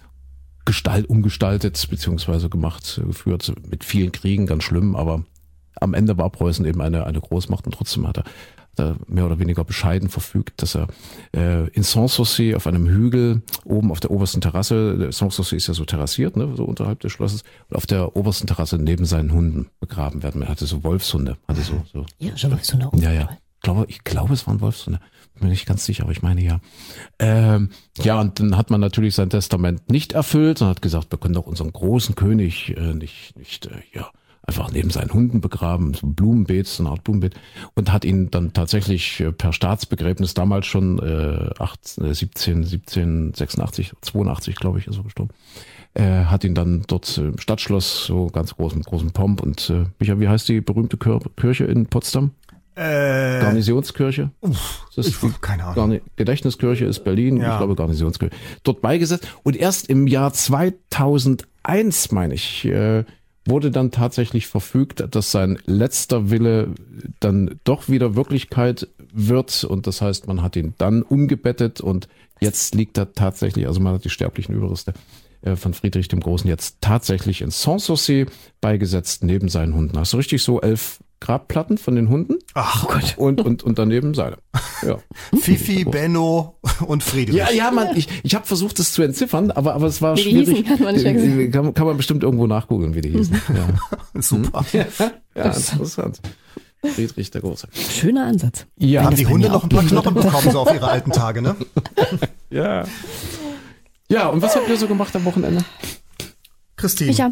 gestalt, umgestaltet, beziehungsweise gemacht, äh, geführt, mit vielen Kriegen, ganz schlimm. Aber am Ende war Preußen eben eine, eine Großmacht und trotzdem hat er mehr oder weniger bescheiden verfügt, dass er äh, in Sanssouci auf einem Hügel oben auf der obersten Terrasse, Sanssouci ist ja so terrassiert, ne, so unterhalb des Schlosses, und auf der obersten Terrasse neben seinen Hunden begraben werden. Er hatte so Wolfshunde, hatte so so. Ja, schon Wolfshunde. Ja, ja. Ich glaube, ich glaube, es waren Wolfshunde. Bin mir nicht ganz sicher, aber ich meine ja. Ähm, ja, und dann hat man natürlich sein Testament nicht erfüllt und hat gesagt, wir können doch unseren großen König äh, nicht nicht äh, ja einfach neben seinen Hunden begraben, so ein Blumenbeet, so eine Art Blumenbeet, und hat ihn dann tatsächlich per Staatsbegräbnis damals schon äh, achtzehn, siebzehn, siebzehn, sechsundachtzig, zweiundachtzig, glaube ich, ist er gestorben. Äh, hat ihn dann dort im Stadtschloss, so ganz großen, großen Pomp. Und äh, Micha, wie heißt die berühmte Kir- Kirche in Potsdam? Äh, Garnisonskirche. Uff, Das ist ich, die keine Ahnung. Garni- Gedächtniskirche ist Berlin, Ja. ich glaube Garnisonskirche. Dort beigesetzt. Und erst im Jahr zweitausendeins, meine ich, äh, wurde dann tatsächlich verfügt, dass sein letzter Wille dann doch wieder Wirklichkeit wird. Und das heißt, man hat ihn dann umgebettet und jetzt liegt er tatsächlich, also man hat die sterblichen Überreste äh, von Friedrich dem Großen jetzt tatsächlich in Sanssouci beigesetzt neben seinen Hunden. Hast du richtig so elf Grabplatten von den Hunden? Ach Gott. Und, und, und daneben seine. Ja. Fifi, Benno und Friedrich. Ja, ja, man, ich, ich habe versucht, das zu entziffern, aber, aber es war Wie die schwierig. hießen, hat man nicht mehr gesehen. kann, kann man bestimmt irgendwo nachgoogeln, wie die hießen. Ja, Super. ja interessant. Friedrich der Große. Schöner Ansatz. Ja, Haben die bei Hunde mir noch auch ein paar gehen Knochen bekommen, so auf ihre alten Tage, ne? ja. Ja, und was habt ihr so gemacht am Wochenende? Christine. Ich habe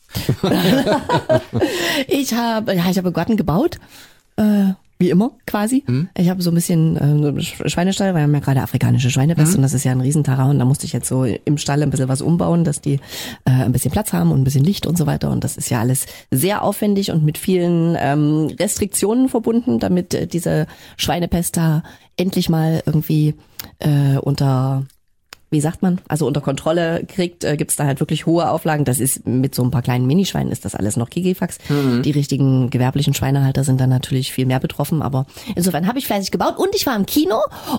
ich habe ja, ich habe einen Garten gebaut, äh, wie immer quasi. Mhm. Ich habe so ein bisschen äh, Schweinestall, weil wir haben ja gerade afrikanische Schweinepest Mhm. und das ist ja ein Riesenterrain und da musste ich jetzt so im Stall ein bisschen was umbauen, dass die äh, ein bisschen Platz haben und ein bisschen Licht und so weiter und das ist ja alles sehr aufwendig und mit vielen ähm, Restriktionen verbunden, damit äh, diese Schweinepest da endlich mal irgendwie äh, unter wie sagt man, also unter Kontrolle kriegt, äh, gibt's da halt wirklich hohe Auflagen. Das ist mit so ein paar kleinen Minischweinen ist das alles noch Kikifax. Mhm. Die richtigen gewerblichen Schweinehalter sind dann natürlich viel mehr betroffen, aber insofern habe ich fleißig gebaut und ich war im Kino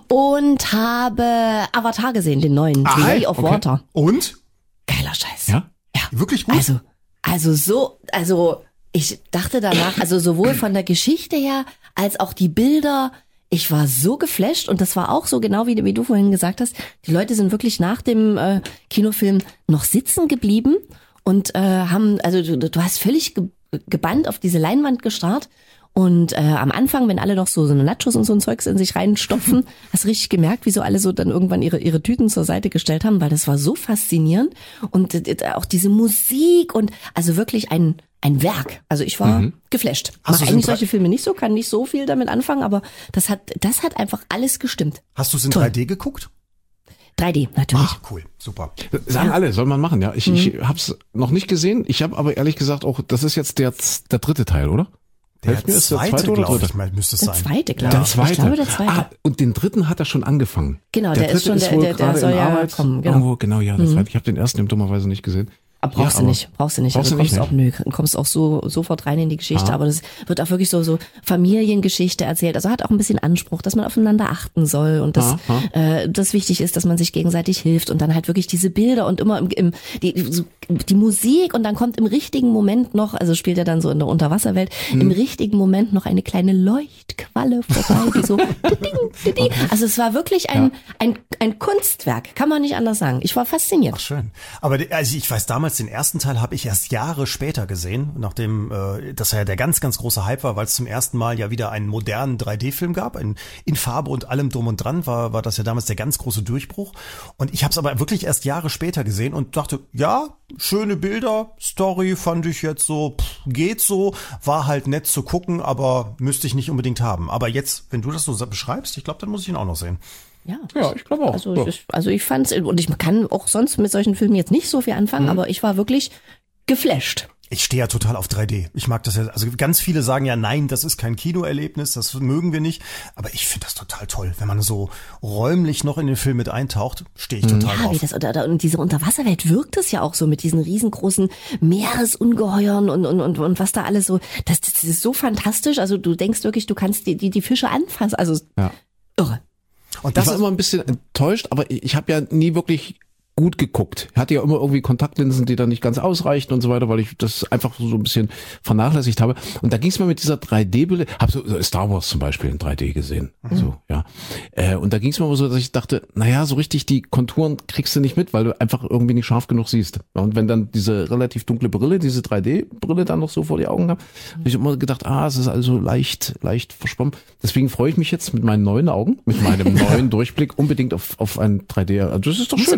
und habe Avatar gesehen, den neuen, Ah, The Way of okay. Water. Und? Geiler Scheiß. Ja? Ja. Wirklich gut? Also, also so, also ich dachte danach, also sowohl von der Geschichte her als auch die Bilder. Ich war so geflasht und das war auch so genau wie, wie du vorhin gesagt hast. Die Leute sind wirklich nach dem äh, Kinofilm noch sitzen geblieben und äh, haben, also du, du hast völlig ge- gebannt auf diese Leinwand gestarrt und äh, am Anfang, wenn alle noch so, so eine Nachos und so ein Zeugs in sich reinstopfen, hast du richtig gemerkt, wie so alle so dann irgendwann ihre ihre Tüten zur Seite gestellt haben, weil das war so faszinierend und äh, auch diese Musik und also wirklich ein Ein Werk. Also ich war mhm. geflasht. Hast Mach du eigentlich so ein solche Filme nicht so, kann nicht so viel damit anfangen, aber das hat, das hat einfach alles gestimmt. Hast du es in Toll. drei D geguckt? drei D, natürlich. Ach, cool. Super. Sagen alle, soll man machen, ja. Ich, Mhm. ich hab's noch nicht gesehen. Ich habe aber ehrlich gesagt auch, das ist jetzt der, der dritte Teil, oder? Der Helft mir, ist der zweite, zweite oder glaube dritte? ich mal, müsste es Der sein. zweite, glaube Der ich. zweite. Ich glaube, der zweite. Ah, und den dritten hat er schon angefangen. Genau, der ist dritte schon, der- wohl der- der gerade soll in ja Arbeit. kommen, genau. Irgendwo, genau, ja, der zweite. Ich habe den ersten eben dummerweise nicht gesehen. Aber brauchst Ja, du aber- nicht, brauchst du nicht. Brauchst Also du nicht, kommst auch, nö, kommst auch so sofort rein in die Geschichte. Ah. Aber das wird auch wirklich so so Familiengeschichte erzählt. Also hat auch ein bisschen Anspruch, dass man aufeinander achten soll und dass Ah, äh, das wichtig ist, dass man sich gegenseitig hilft und dann halt wirklich diese Bilder und immer im, im die, so, die Musik und dann kommt im richtigen Moment noch, also spielt er dann so in der Unterwasserwelt, Hm. im richtigen Moment noch eine kleine Leuchtqualle vorbei, die so ding, ding. Also es war wirklich ein, ein ein Kunstwerk, kann man nicht anders sagen. Ich war fasziniert. Ach, schön. Aber die- also ich weiß, damals den ersten Teil habe ich erst Jahre später gesehen, nachdem äh, das ja der ganz, ganz große Hype war, weil es zum ersten Mal ja wieder einen modernen drei D-Film gab, in, in Farbe und allem drum und dran, war, war das ja damals der ganz große Durchbruch. Und ich habe es aber wirklich erst Jahre später gesehen und dachte, ja, schöne Bilder, Story fand ich jetzt so, pff, geht so, war halt nett zu gucken, aber müsste ich nicht unbedingt haben. Aber jetzt, wenn du das so beschreibst, ich glaube, dann muss ich ihn auch noch sehen. Ja, Ja, ich glaube auch. Also, Ja. ich, also ich fand's, und ich kann auch sonst mit solchen Filmen jetzt nicht so viel anfangen, aber ich war wirklich geflasht. Ich stehe ja total auf drei D. Ich mag das ja, also ganz viele sagen ja, nein, das ist kein Kinoerlebnis, das mögen wir nicht. Aber ich finde das total toll. Wenn man so räumlich noch in den Film mit eintaucht, stehe ich total Ja, wie drauf. das, oder, oder, und diese Unterwasserwelt wirkt es ja auch so mit diesen riesengroßen Meeresungeheuern und, und, und, und was da alles so, das, das ist so fantastisch. Also du denkst wirklich, du kannst die, die, die Fische anfassen. Also Ja. irre. Und Das das war immer ein bisschen enttäuscht, aber ich, ich habe ja nie wirklich gut geguckt. Ich hatte ja immer irgendwie Kontaktlinsen, die dann nicht ganz ausreichten und so weiter, weil ich das einfach so ein bisschen vernachlässigt habe. Und da ging es mir mit dieser drei D-Brille, habe so Star Wars zum Beispiel in drei D gesehen. Mhm. So, ja. Äh, und da ging es mir immer so, dass ich dachte, naja, so richtig die Konturen kriegst du nicht mit, weil du einfach irgendwie nicht scharf genug siehst. Und wenn dann diese relativ dunkle Brille, diese drei D-Brille dann noch so vor die Augen habe, habe ich immer gedacht, ah, es ist also leicht, leicht verschwommen. Deswegen freue ich mich jetzt mit meinen neuen Augen, mit meinem neuen Durchblick unbedingt auf, auf ein drei D. Also das ist doch schön. Das ist doch, Also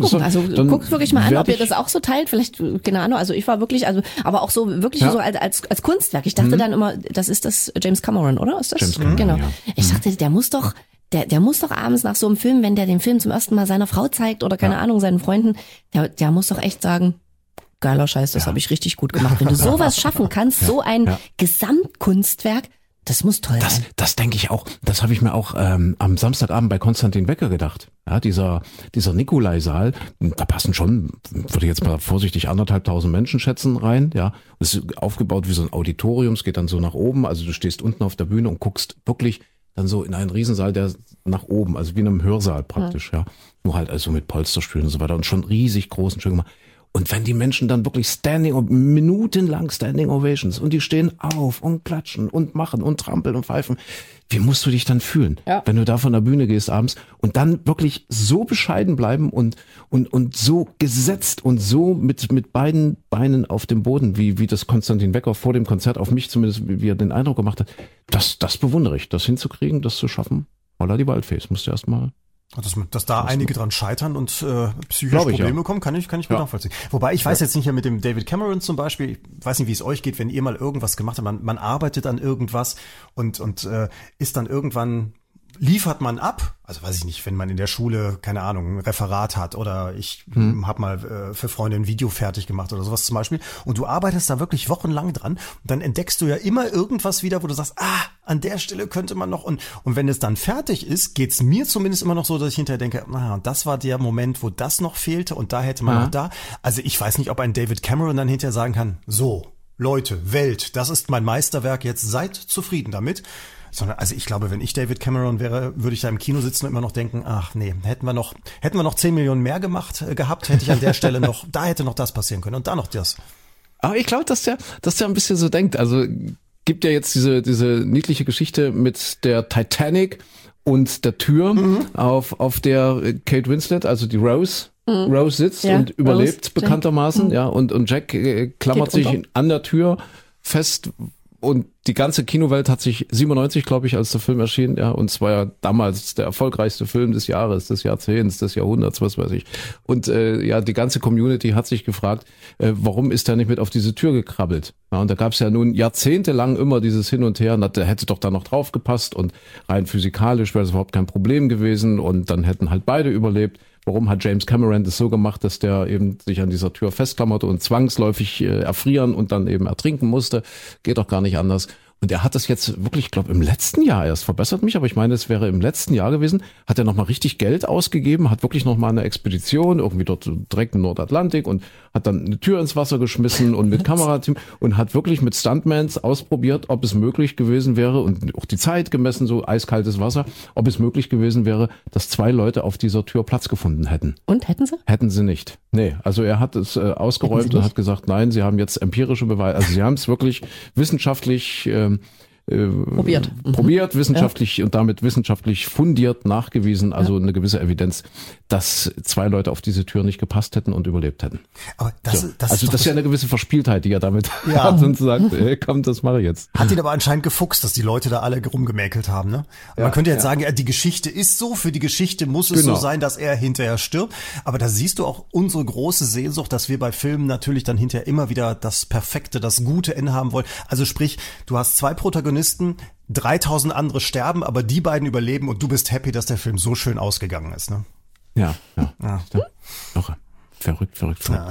Dann guckt wirklich mal an, werd ob ihr ich- das auch so teilt. Vielleicht, keine Ahnung, also ich war wirklich, also, aber auch so, wirklich Ja. so als, als, als Kunstwerk. Ich dachte dann immer, das ist das James Cameron, oder? Ist das? James Cameron, genau. ja. Ich dachte, der muss doch, der, der muss doch abends nach so einem Film, wenn der den Film zum ersten Mal seiner Frau zeigt oder keine Ahnung, seinen Freunden, der, der muss doch echt sagen, geiler Scheiß, das habe ich richtig gut gemacht. Wenn du sowas schaffen kannst, so ein ja. Gesamtkunstwerk, das muss toll Das, sein. das denke ich auch. Das habe ich mir auch ähm, am Samstagabend bei Konstantin Wecker gedacht. Ja, dieser dieser Nikolai-Saal, da passen schon, würde ich jetzt mal vorsichtig anderthalbtausend Menschen schätzen rein. Ja, es ist aufgebaut wie so ein Auditorium. Es geht dann so nach oben. Also du stehst unten auf der Bühne und guckst wirklich dann so in einen Riesensaal, der nach oben, also wie in einem Hörsaal praktisch. Ja, nur halt also mit Polsterstühlen und so weiter und schon riesig großen, schön gemacht. Und wenn die Menschen dann wirklich standing, minutenlang Standing Ovations und die stehen auf und klatschen und machen und trampeln und pfeifen, wie musst du dich dann fühlen, Ja. wenn du da von der Bühne gehst abends und dann wirklich so bescheiden bleiben und und und so gesetzt und so mit mit beiden Beinen auf dem Boden, wie wie das Konstantin Wecker vor dem Konzert auf mich zumindest, wie, wie er den Eindruck gemacht hat, das das bewundere ich, das hinzukriegen, das zu schaffen. Holla die Waldfee, musst du erst mal. Dass, dass da einige dran scheitern und äh, psychische Glaub ich, Probleme ja. kommen, kann ich, kann ich gut Ja. nachvollziehen. Wobei ich weiß jetzt nicht mehr mit dem David Cameron zum Beispiel, ich weiß nicht, wie es euch geht, wenn ihr mal irgendwas gemacht habt, man, man arbeitet an irgendwas und, und äh, ist dann irgendwann, liefert man ab, also weiß ich nicht, wenn man in der Schule, keine Ahnung, ein Referat hat oder ich hm. habe mal äh, für Freunde ein Video fertig gemacht oder sowas zum Beispiel und du arbeitest da wirklich wochenlang dran und dann entdeckst du ja immer irgendwas wieder, wo du sagst, ah, an der Stelle könnte man noch und und wenn es dann fertig ist, geht's mir zumindest immer noch so, dass ich hinterher denke, ah, das war der Moment, wo das noch fehlte und da hätte man Ja. noch da. Also ich weiß nicht, ob ein David Cameron dann hinterher sagen kann, so, Leute, Welt, das ist mein Meisterwerk, jetzt seid zufrieden damit. Sondern, also ich glaube, wenn ich David Cameron wäre, würde ich da im Kino sitzen und immer noch denken, ach nee, hätten wir noch, hätten wir noch zehn Millionen mehr gemacht, äh, gehabt, hätte ich an der Stelle noch, da hätte noch das passieren können und da noch das. Aber ich glaube, dass der, dass der ein bisschen so denkt. Also gibt ja jetzt diese, diese niedliche Geschichte mit der Titanic und der Tür, mhm. auf, auf der Kate Winslet, also die Rose, mhm. Rose sitzt Ja, und überlebt Rose, bekanntermaßen, mhm. ja, und, und Jack äh, klammert Geht sich runter. an der Tür fest. Und die ganze Kinowelt hat sich siebenundneunzig, glaube ich, als der Film erschien, ja, und es war ja damals der erfolgreichste Film des Jahres, des Jahrzehnts, des Jahrhunderts, was weiß ich. Und äh, ja, die ganze Community hat sich gefragt, äh, warum ist der nicht mit auf diese Tür gekrabbelt? Ja, und da gab es ja nun jahrzehntelang immer dieses Hin und Her, und der hätte doch da noch drauf gepasst und rein physikalisch wäre das überhaupt kein Problem gewesen und dann hätten halt beide überlebt. Warum hat James Cameron das so gemacht, dass der eben sich an dieser Tür festklammerte und zwangsläufig äh, erfrieren und dann eben ertrinken musste? Geht doch gar nicht anders. Und er hat das jetzt wirklich, ich glaube, im letzten Jahr erst, verbessert mich, aber ich meine, es wäre im letzten Jahr gewesen, hat er nochmal richtig Geld ausgegeben, hat wirklich nochmal eine Expedition, irgendwie dort direkt im Nordatlantik und hat dann eine Tür ins Wasser geschmissen und mit Kamerateam und hat wirklich mit Stuntmans ausprobiert, ob es möglich gewesen wäre und auch die Zeit gemessen, so eiskaltes Wasser, ob es möglich gewesen wäre, dass zwei Leute auf dieser Tür Platz gefunden hätten. Und, hätten sie? Hätten sie nicht. Nee, also er hat es äh, ausgeräumt und hat gesagt, nein, sie haben jetzt empirische Beweise, also sie haben es wirklich wissenschaftlich ähm, äh, Probiert. Mhm. probiert, wissenschaftlich und damit wissenschaftlich fundiert nachgewiesen, also eine gewisse Evidenz, dass zwei Leute auf diese Tür nicht gepasst hätten und überlebt hätten. Aber das, So. das Also ist das ist ja eine gewisse Verspieltheit, die er damit Ja. hat und sagt, ey, komm, das mache ich jetzt. Hat ihn aber anscheinend gefuchst, dass die Leute da alle rumgemäkelt haben, ne? Ja, Man könnte jetzt ja. sagen, ja, die Geschichte ist so, für die Geschichte muss es Genau. so sein, dass er hinterher stirbt. Aber da siehst du auch unsere große Sehnsucht, dass wir bei Filmen natürlich dann hinterher immer wieder das perfekte, das gute Ende haben wollen. Also sprich, du hast zwei Protagonisten, dreitausend andere sterben, aber die beiden überleben und du bist happy, dass der Film so schön ausgegangen ist, ne? Ja, ja. Ja. Irre. Verrückt, verrückt, verrückt.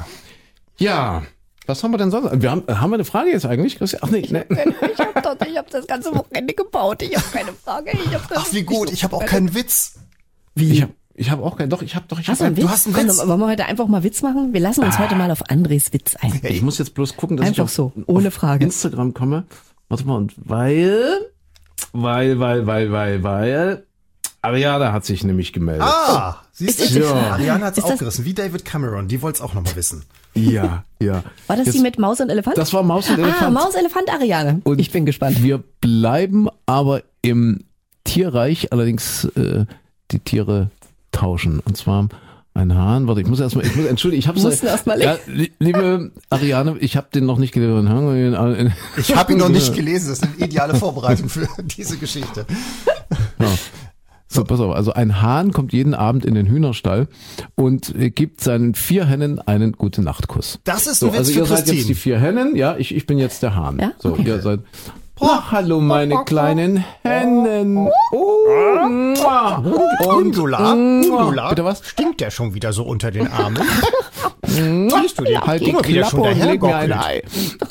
Ja. Was haben wir denn sonst? Wir haben, haben wir eine Frage jetzt eigentlich, Christian? Ach nee, nee. Ich hab doch, ich hab das ganze Wochenende gebaut. Ich habe keine Frage. Ich hab das Ach, wie gut, ich habe auch keinen Witz. Ich habe ich hab auch keinen, doch, ich habe doch, ich Hast hab du einen Witz? Du hast einen Komm, Witz? wollen wir heute einfach mal Witz machen? Wir lassen uns heute mal auf Andres Witz ein. Ich muss jetzt bloß gucken, dass Einfach ich auf, so, ohne auf Frage. Instagram komme. Warte mal, und weil, weil, weil, weil, weil, weil, Ariane hat sich nämlich gemeldet. Ah, siehst Ist- du? ist- Ja. Ariane hat's Ist das- aufgerissen, wie David Cameron. Die wollte es auch nochmal wissen. Ja, ja. War das Jetzt- die mit Maus und Elefant? Das war Maus und Ah, Elefant. Maus, Elefant, Ariane. Und Ich bin gespannt. Wir bleiben aber im Tierreich, allerdings äh, die Tiere tauschen. Und zwar ein Hahn. Warte, ich muss erstmal, ich muss, entschuldigen, ich habe Du musst ihn erst mal lesen. ja, li- liebe Ariane, ich habe den noch nicht gelesen. Ich habe ihn noch nicht gelesen. Das ist eine ideale Vorbereitung für diese Geschichte. Ja. So, pass auf, also ein Hahn kommt jeden Abend in den Hühnerstall und äh, gibt seinen vier Hennen einen Gute-Nacht-Kuss. Das ist so, ein Witz also für ihr seid Christine. jetzt die vier Hennen, ja, ich, ich bin jetzt der Hahn. Ja? So, Okay. ihr seid... Na, hallo meine kleinen Hennen. Oh, mua. Gundula, Gundula, Bitte was? stinkt der schon wieder so unter den Armen? Siehst du den? Halt die Guck mal, wie der Klappe schon und leg mir ein dahergockelt.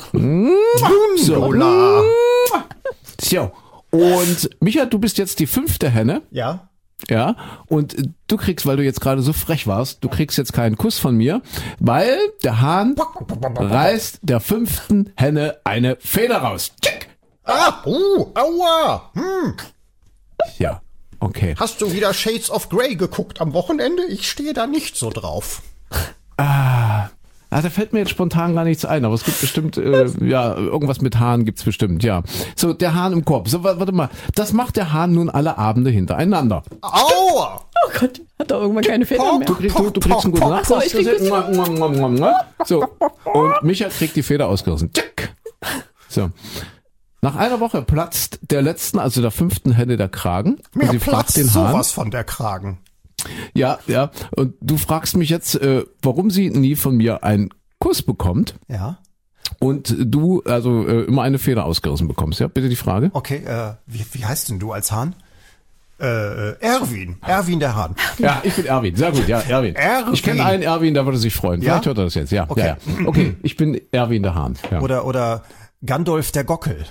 Ei. Gundula. So, und Micha, du bist jetzt die fünfte Henne. Ja? Ja, und du kriegst, weil du jetzt gerade so frech warst, du kriegst jetzt keinen Kuss von mir, weil der Hahn reißt der fünften Henne eine Feder raus. Tschick. Ah, uh, aua. Hm. Ja, okay. Hast du wieder Shades of Grey geguckt am Wochenende? Ich stehe da nicht so drauf. Ah, ah, da fällt mir jetzt spontan gar nichts ein, aber es gibt bestimmt, äh, ja, irgendwas mit Hahn gibt's bestimmt, ja. So, der Hahn im Korb. So, wa- warte mal, das macht der Hahn nun alle Abende hintereinander. Aua. Oh Gott, hat doch irgendwann keine Federn mehr. Du kriegst, du, du kriegst einen guten Nachtkuss. So, ich krieg Mua, mua, mua, mua, mua. So, und Micha kriegt die Feder ausgerissen. Tschick. So. Nach einer Woche platzt der letzten, also der fünften Henne der Kragen. Und Mir sie fragt platzt den Hahn. sowas von der Kragen. Ja, ja. Und du fragst mich jetzt, äh, warum sie nie von mir einen Kuss bekommt Ja? und du also äh, immer eine Feder ausgerissen bekommst. Ja, bitte die Frage. Okay, äh, wie, wie heißt denn du als Hahn? Äh, Erwin. Erwin der Hahn. Ja, ich bin Erwin. Sehr gut, ja, Erwin. Erwin. Ich kenne einen Erwin, der würde sich freuen. Ja? Vielleicht hört er das jetzt. Ja, Okay. ja, ja. Okay, ich bin Erwin der Hahn. Ja. Oder, oder Gandalf der Gockel.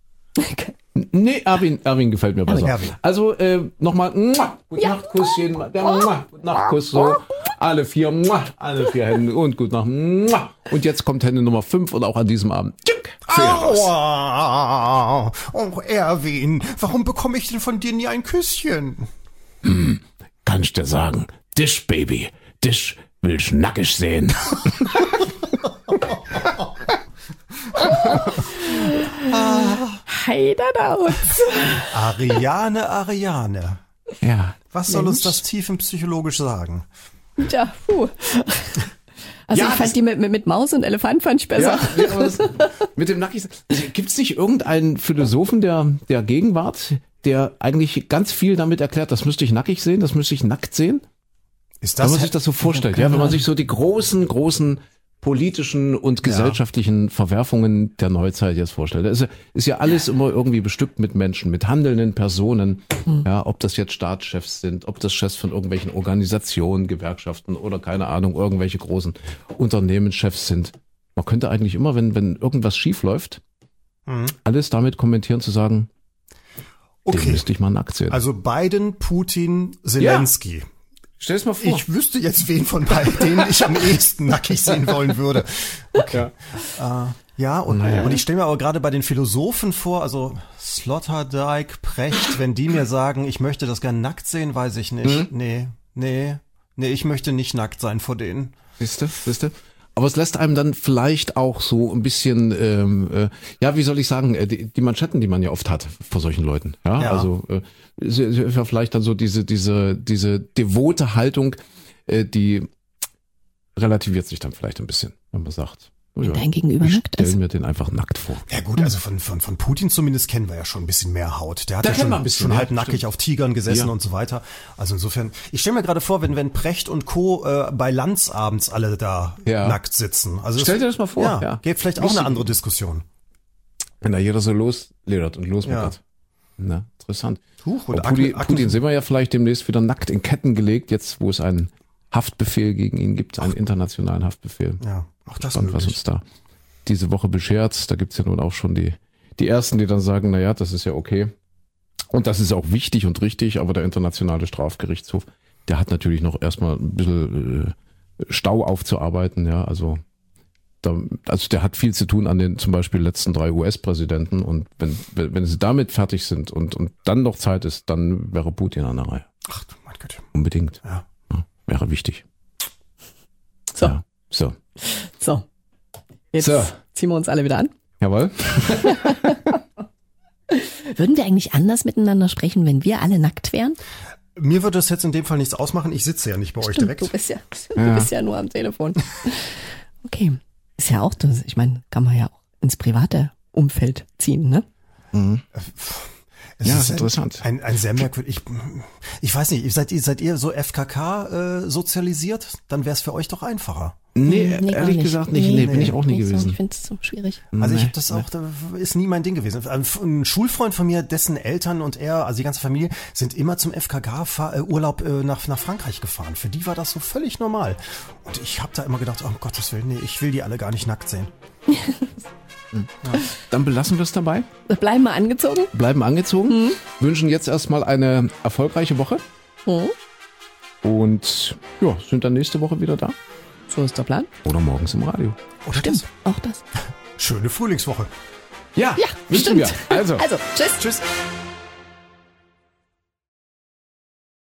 Nee, Erwin, Erwin gefällt mir besser. Erwin. Also äh, nochmal, gute Nacht, Kusschen, der Mua, gute Nacht, Kuss, so. Alle vier, Mua, alle vier Hände und gute Nacht. Mua. Und jetzt kommt Hände Nummer fünf und auch an diesem Abend. Tschick, Feder raus. Aua. Oh, Erwin, warum bekomme ich denn von dir nie ein Küsschen? Kann ich dir sagen, dich, Baby, dich will ich nackig sehen. Heiderdauz. Ariane, Ariane. Ja. Was soll uns das tiefenpsychologisch sagen? Tja, puh. Also Ja, ich das- fand die mit, mit, mit Maus und Elefant fand ich besser. Ja, nee, aber das, mit dem nackig. Gibt es nicht irgendeinen Philosophen der, der Gegenwart, der eigentlich ganz viel damit erklärt, das müsste ich nackig sehen, das müsste ich nackt sehen? Ist Wenn man sich das so vorstellt, ja, wenn man sich so die großen, großen politischen und gesellschaftlichen Verwerfungen der Neuzeit jetzt vorstellt. Da ist ja, ist ja alles immer irgendwie bestückt mit Menschen, mit handelnden Personen, ja, ob das jetzt Staatschefs sind, ob das Chefs von irgendwelchen Organisationen, Gewerkschaften oder keine Ahnung, irgendwelche großen Unternehmenschefs sind. Man könnte eigentlich immer, wenn, wenn irgendwas schief läuft, Mhm. alles damit kommentieren zu sagen, den Okay, müsste ich mal nackt sehen. also Biden, Putin, Zelensky. Stell es mal vor. Ich wüsste jetzt, wen von beiden denen ich am ehesten nackig sehen wollen würde. Okay. Ja, äh, ja und, Naja. und ich stelle mir aber gerade bei den Philosophen vor, also Sloterdijk, Precht, wenn die mir sagen, ich möchte das gern nackt sehen, weiß ich nicht. Nee, nee, nee, ich möchte nicht nackt sein vor denen. Siehste, siehste. Aber es lässt einem dann vielleicht auch so ein bisschen, ähm, äh, ja, wie soll ich sagen, äh, die, die Manschetten, die man ja oft hat vor solchen Leuten. Ja, Ja. also äh, ist ja- ist ja vielleicht dann so diese, diese, diese devote Haltung, äh, die relativiert sich dann vielleicht ein bisschen, wenn man sagt, oh ja, Dein Gegenüber ich nackt ist. stell mir den einfach nackt vor. Ja gut, also von, von, von Putin zumindest kennen wir ja schon ein bisschen mehr Haut. Der hat Da ja kennen schon, wir ein bisschen schon mehr, halb nackig stimmt. auf Tigern gesessen Ja. und so weiter. Also insofern, ich stelle mir gerade vor, wenn, wenn Precht und Co. Äh, bei Lanz abends alle da Ja. nackt sitzen. Also Stell dir das mal vor, Ja, ja. geht vielleicht auch Lustig. eine andere Diskussion. Wenn da jeder so losledert und losmeckert. Na, interessant. Huch, und Und Putin, Akten- Putin sehen wir ja vielleicht demnächst wieder nackt in Ketten gelegt, jetzt wo es einen Haftbefehl gegen ihn gibt, einen internationalen Haftbefehl. Ja, auch das Spannend, was möglich. uns da diese Woche beschert. Da gibt's ja nun auch schon die, die Ersten, die dann sagen, naja, das ist ja okay. Und das ist auch wichtig und richtig, aber der Internationale Strafgerichtshof, der hat natürlich noch erstmal ein bisschen äh, Stau aufzuarbeiten, ja, also da, also der hat viel zu tun an den zum Beispiel letzten drei U S-Präsidenten und wenn, wenn, wenn sie damit fertig sind und, und dann noch Zeit ist, dann wäre Putin an der Reihe. Ach du mein Gott. Unbedingt. Ja. Ja, wäre wichtig. So, Ja, so. so. Jetzt So. ziehen wir uns alle wieder an. Jawohl. Würden wir eigentlich anders miteinander sprechen, wenn wir alle nackt wären? Mir würde das jetzt in dem Fall nichts ausmachen. Ich sitze ja nicht bei euch Stimmt, direkt. Du bist ja, du Ja. bist ja nur am Telefon. Okay. Ist ja auch das. Ich meine, kann man ja auch ins private Umfeld ziehen, ne? Es ja, ist ist interessant. Ein, ein, ein sehr merkwürdig. Ich, ich weiß nicht, seid ihr, seid ihr so F K K äh, sozialisiert? Dann wäre es für euch doch einfacher. Nee, nee ehrlich nicht. gesagt nicht. Nee, nee, bin ich auch nie gewesen. So, ich finde es so schwierig. Also ich Nee, habe das auch, da ist nie mein Ding gewesen. Ein, ein Schulfreund von mir, dessen Eltern und er, also die ganze Familie, sind immer zum F K K-Urlaub äh, nach, nach Frankreich gefahren. Für die war das so völlig normal. Und ich habe da immer gedacht, oh, um Gottes Willen, nee, ich will die alle gar nicht nackt sehen. Ja. Dann belassen wir es dabei. Wir bleiben mal angezogen. Bleiben angezogen. Mhm. Wünschen jetzt erstmal eine erfolgreiche Woche. Mhm. Und ja, sind dann nächste Woche wieder da. So ist der Plan. Oder morgens im Radio. Oder Stimmt, das? auch das. Schöne Frühlingswoche. Ja, Ja, wünschen stimmt. wir. Also, Also, tschüss. Tschüss.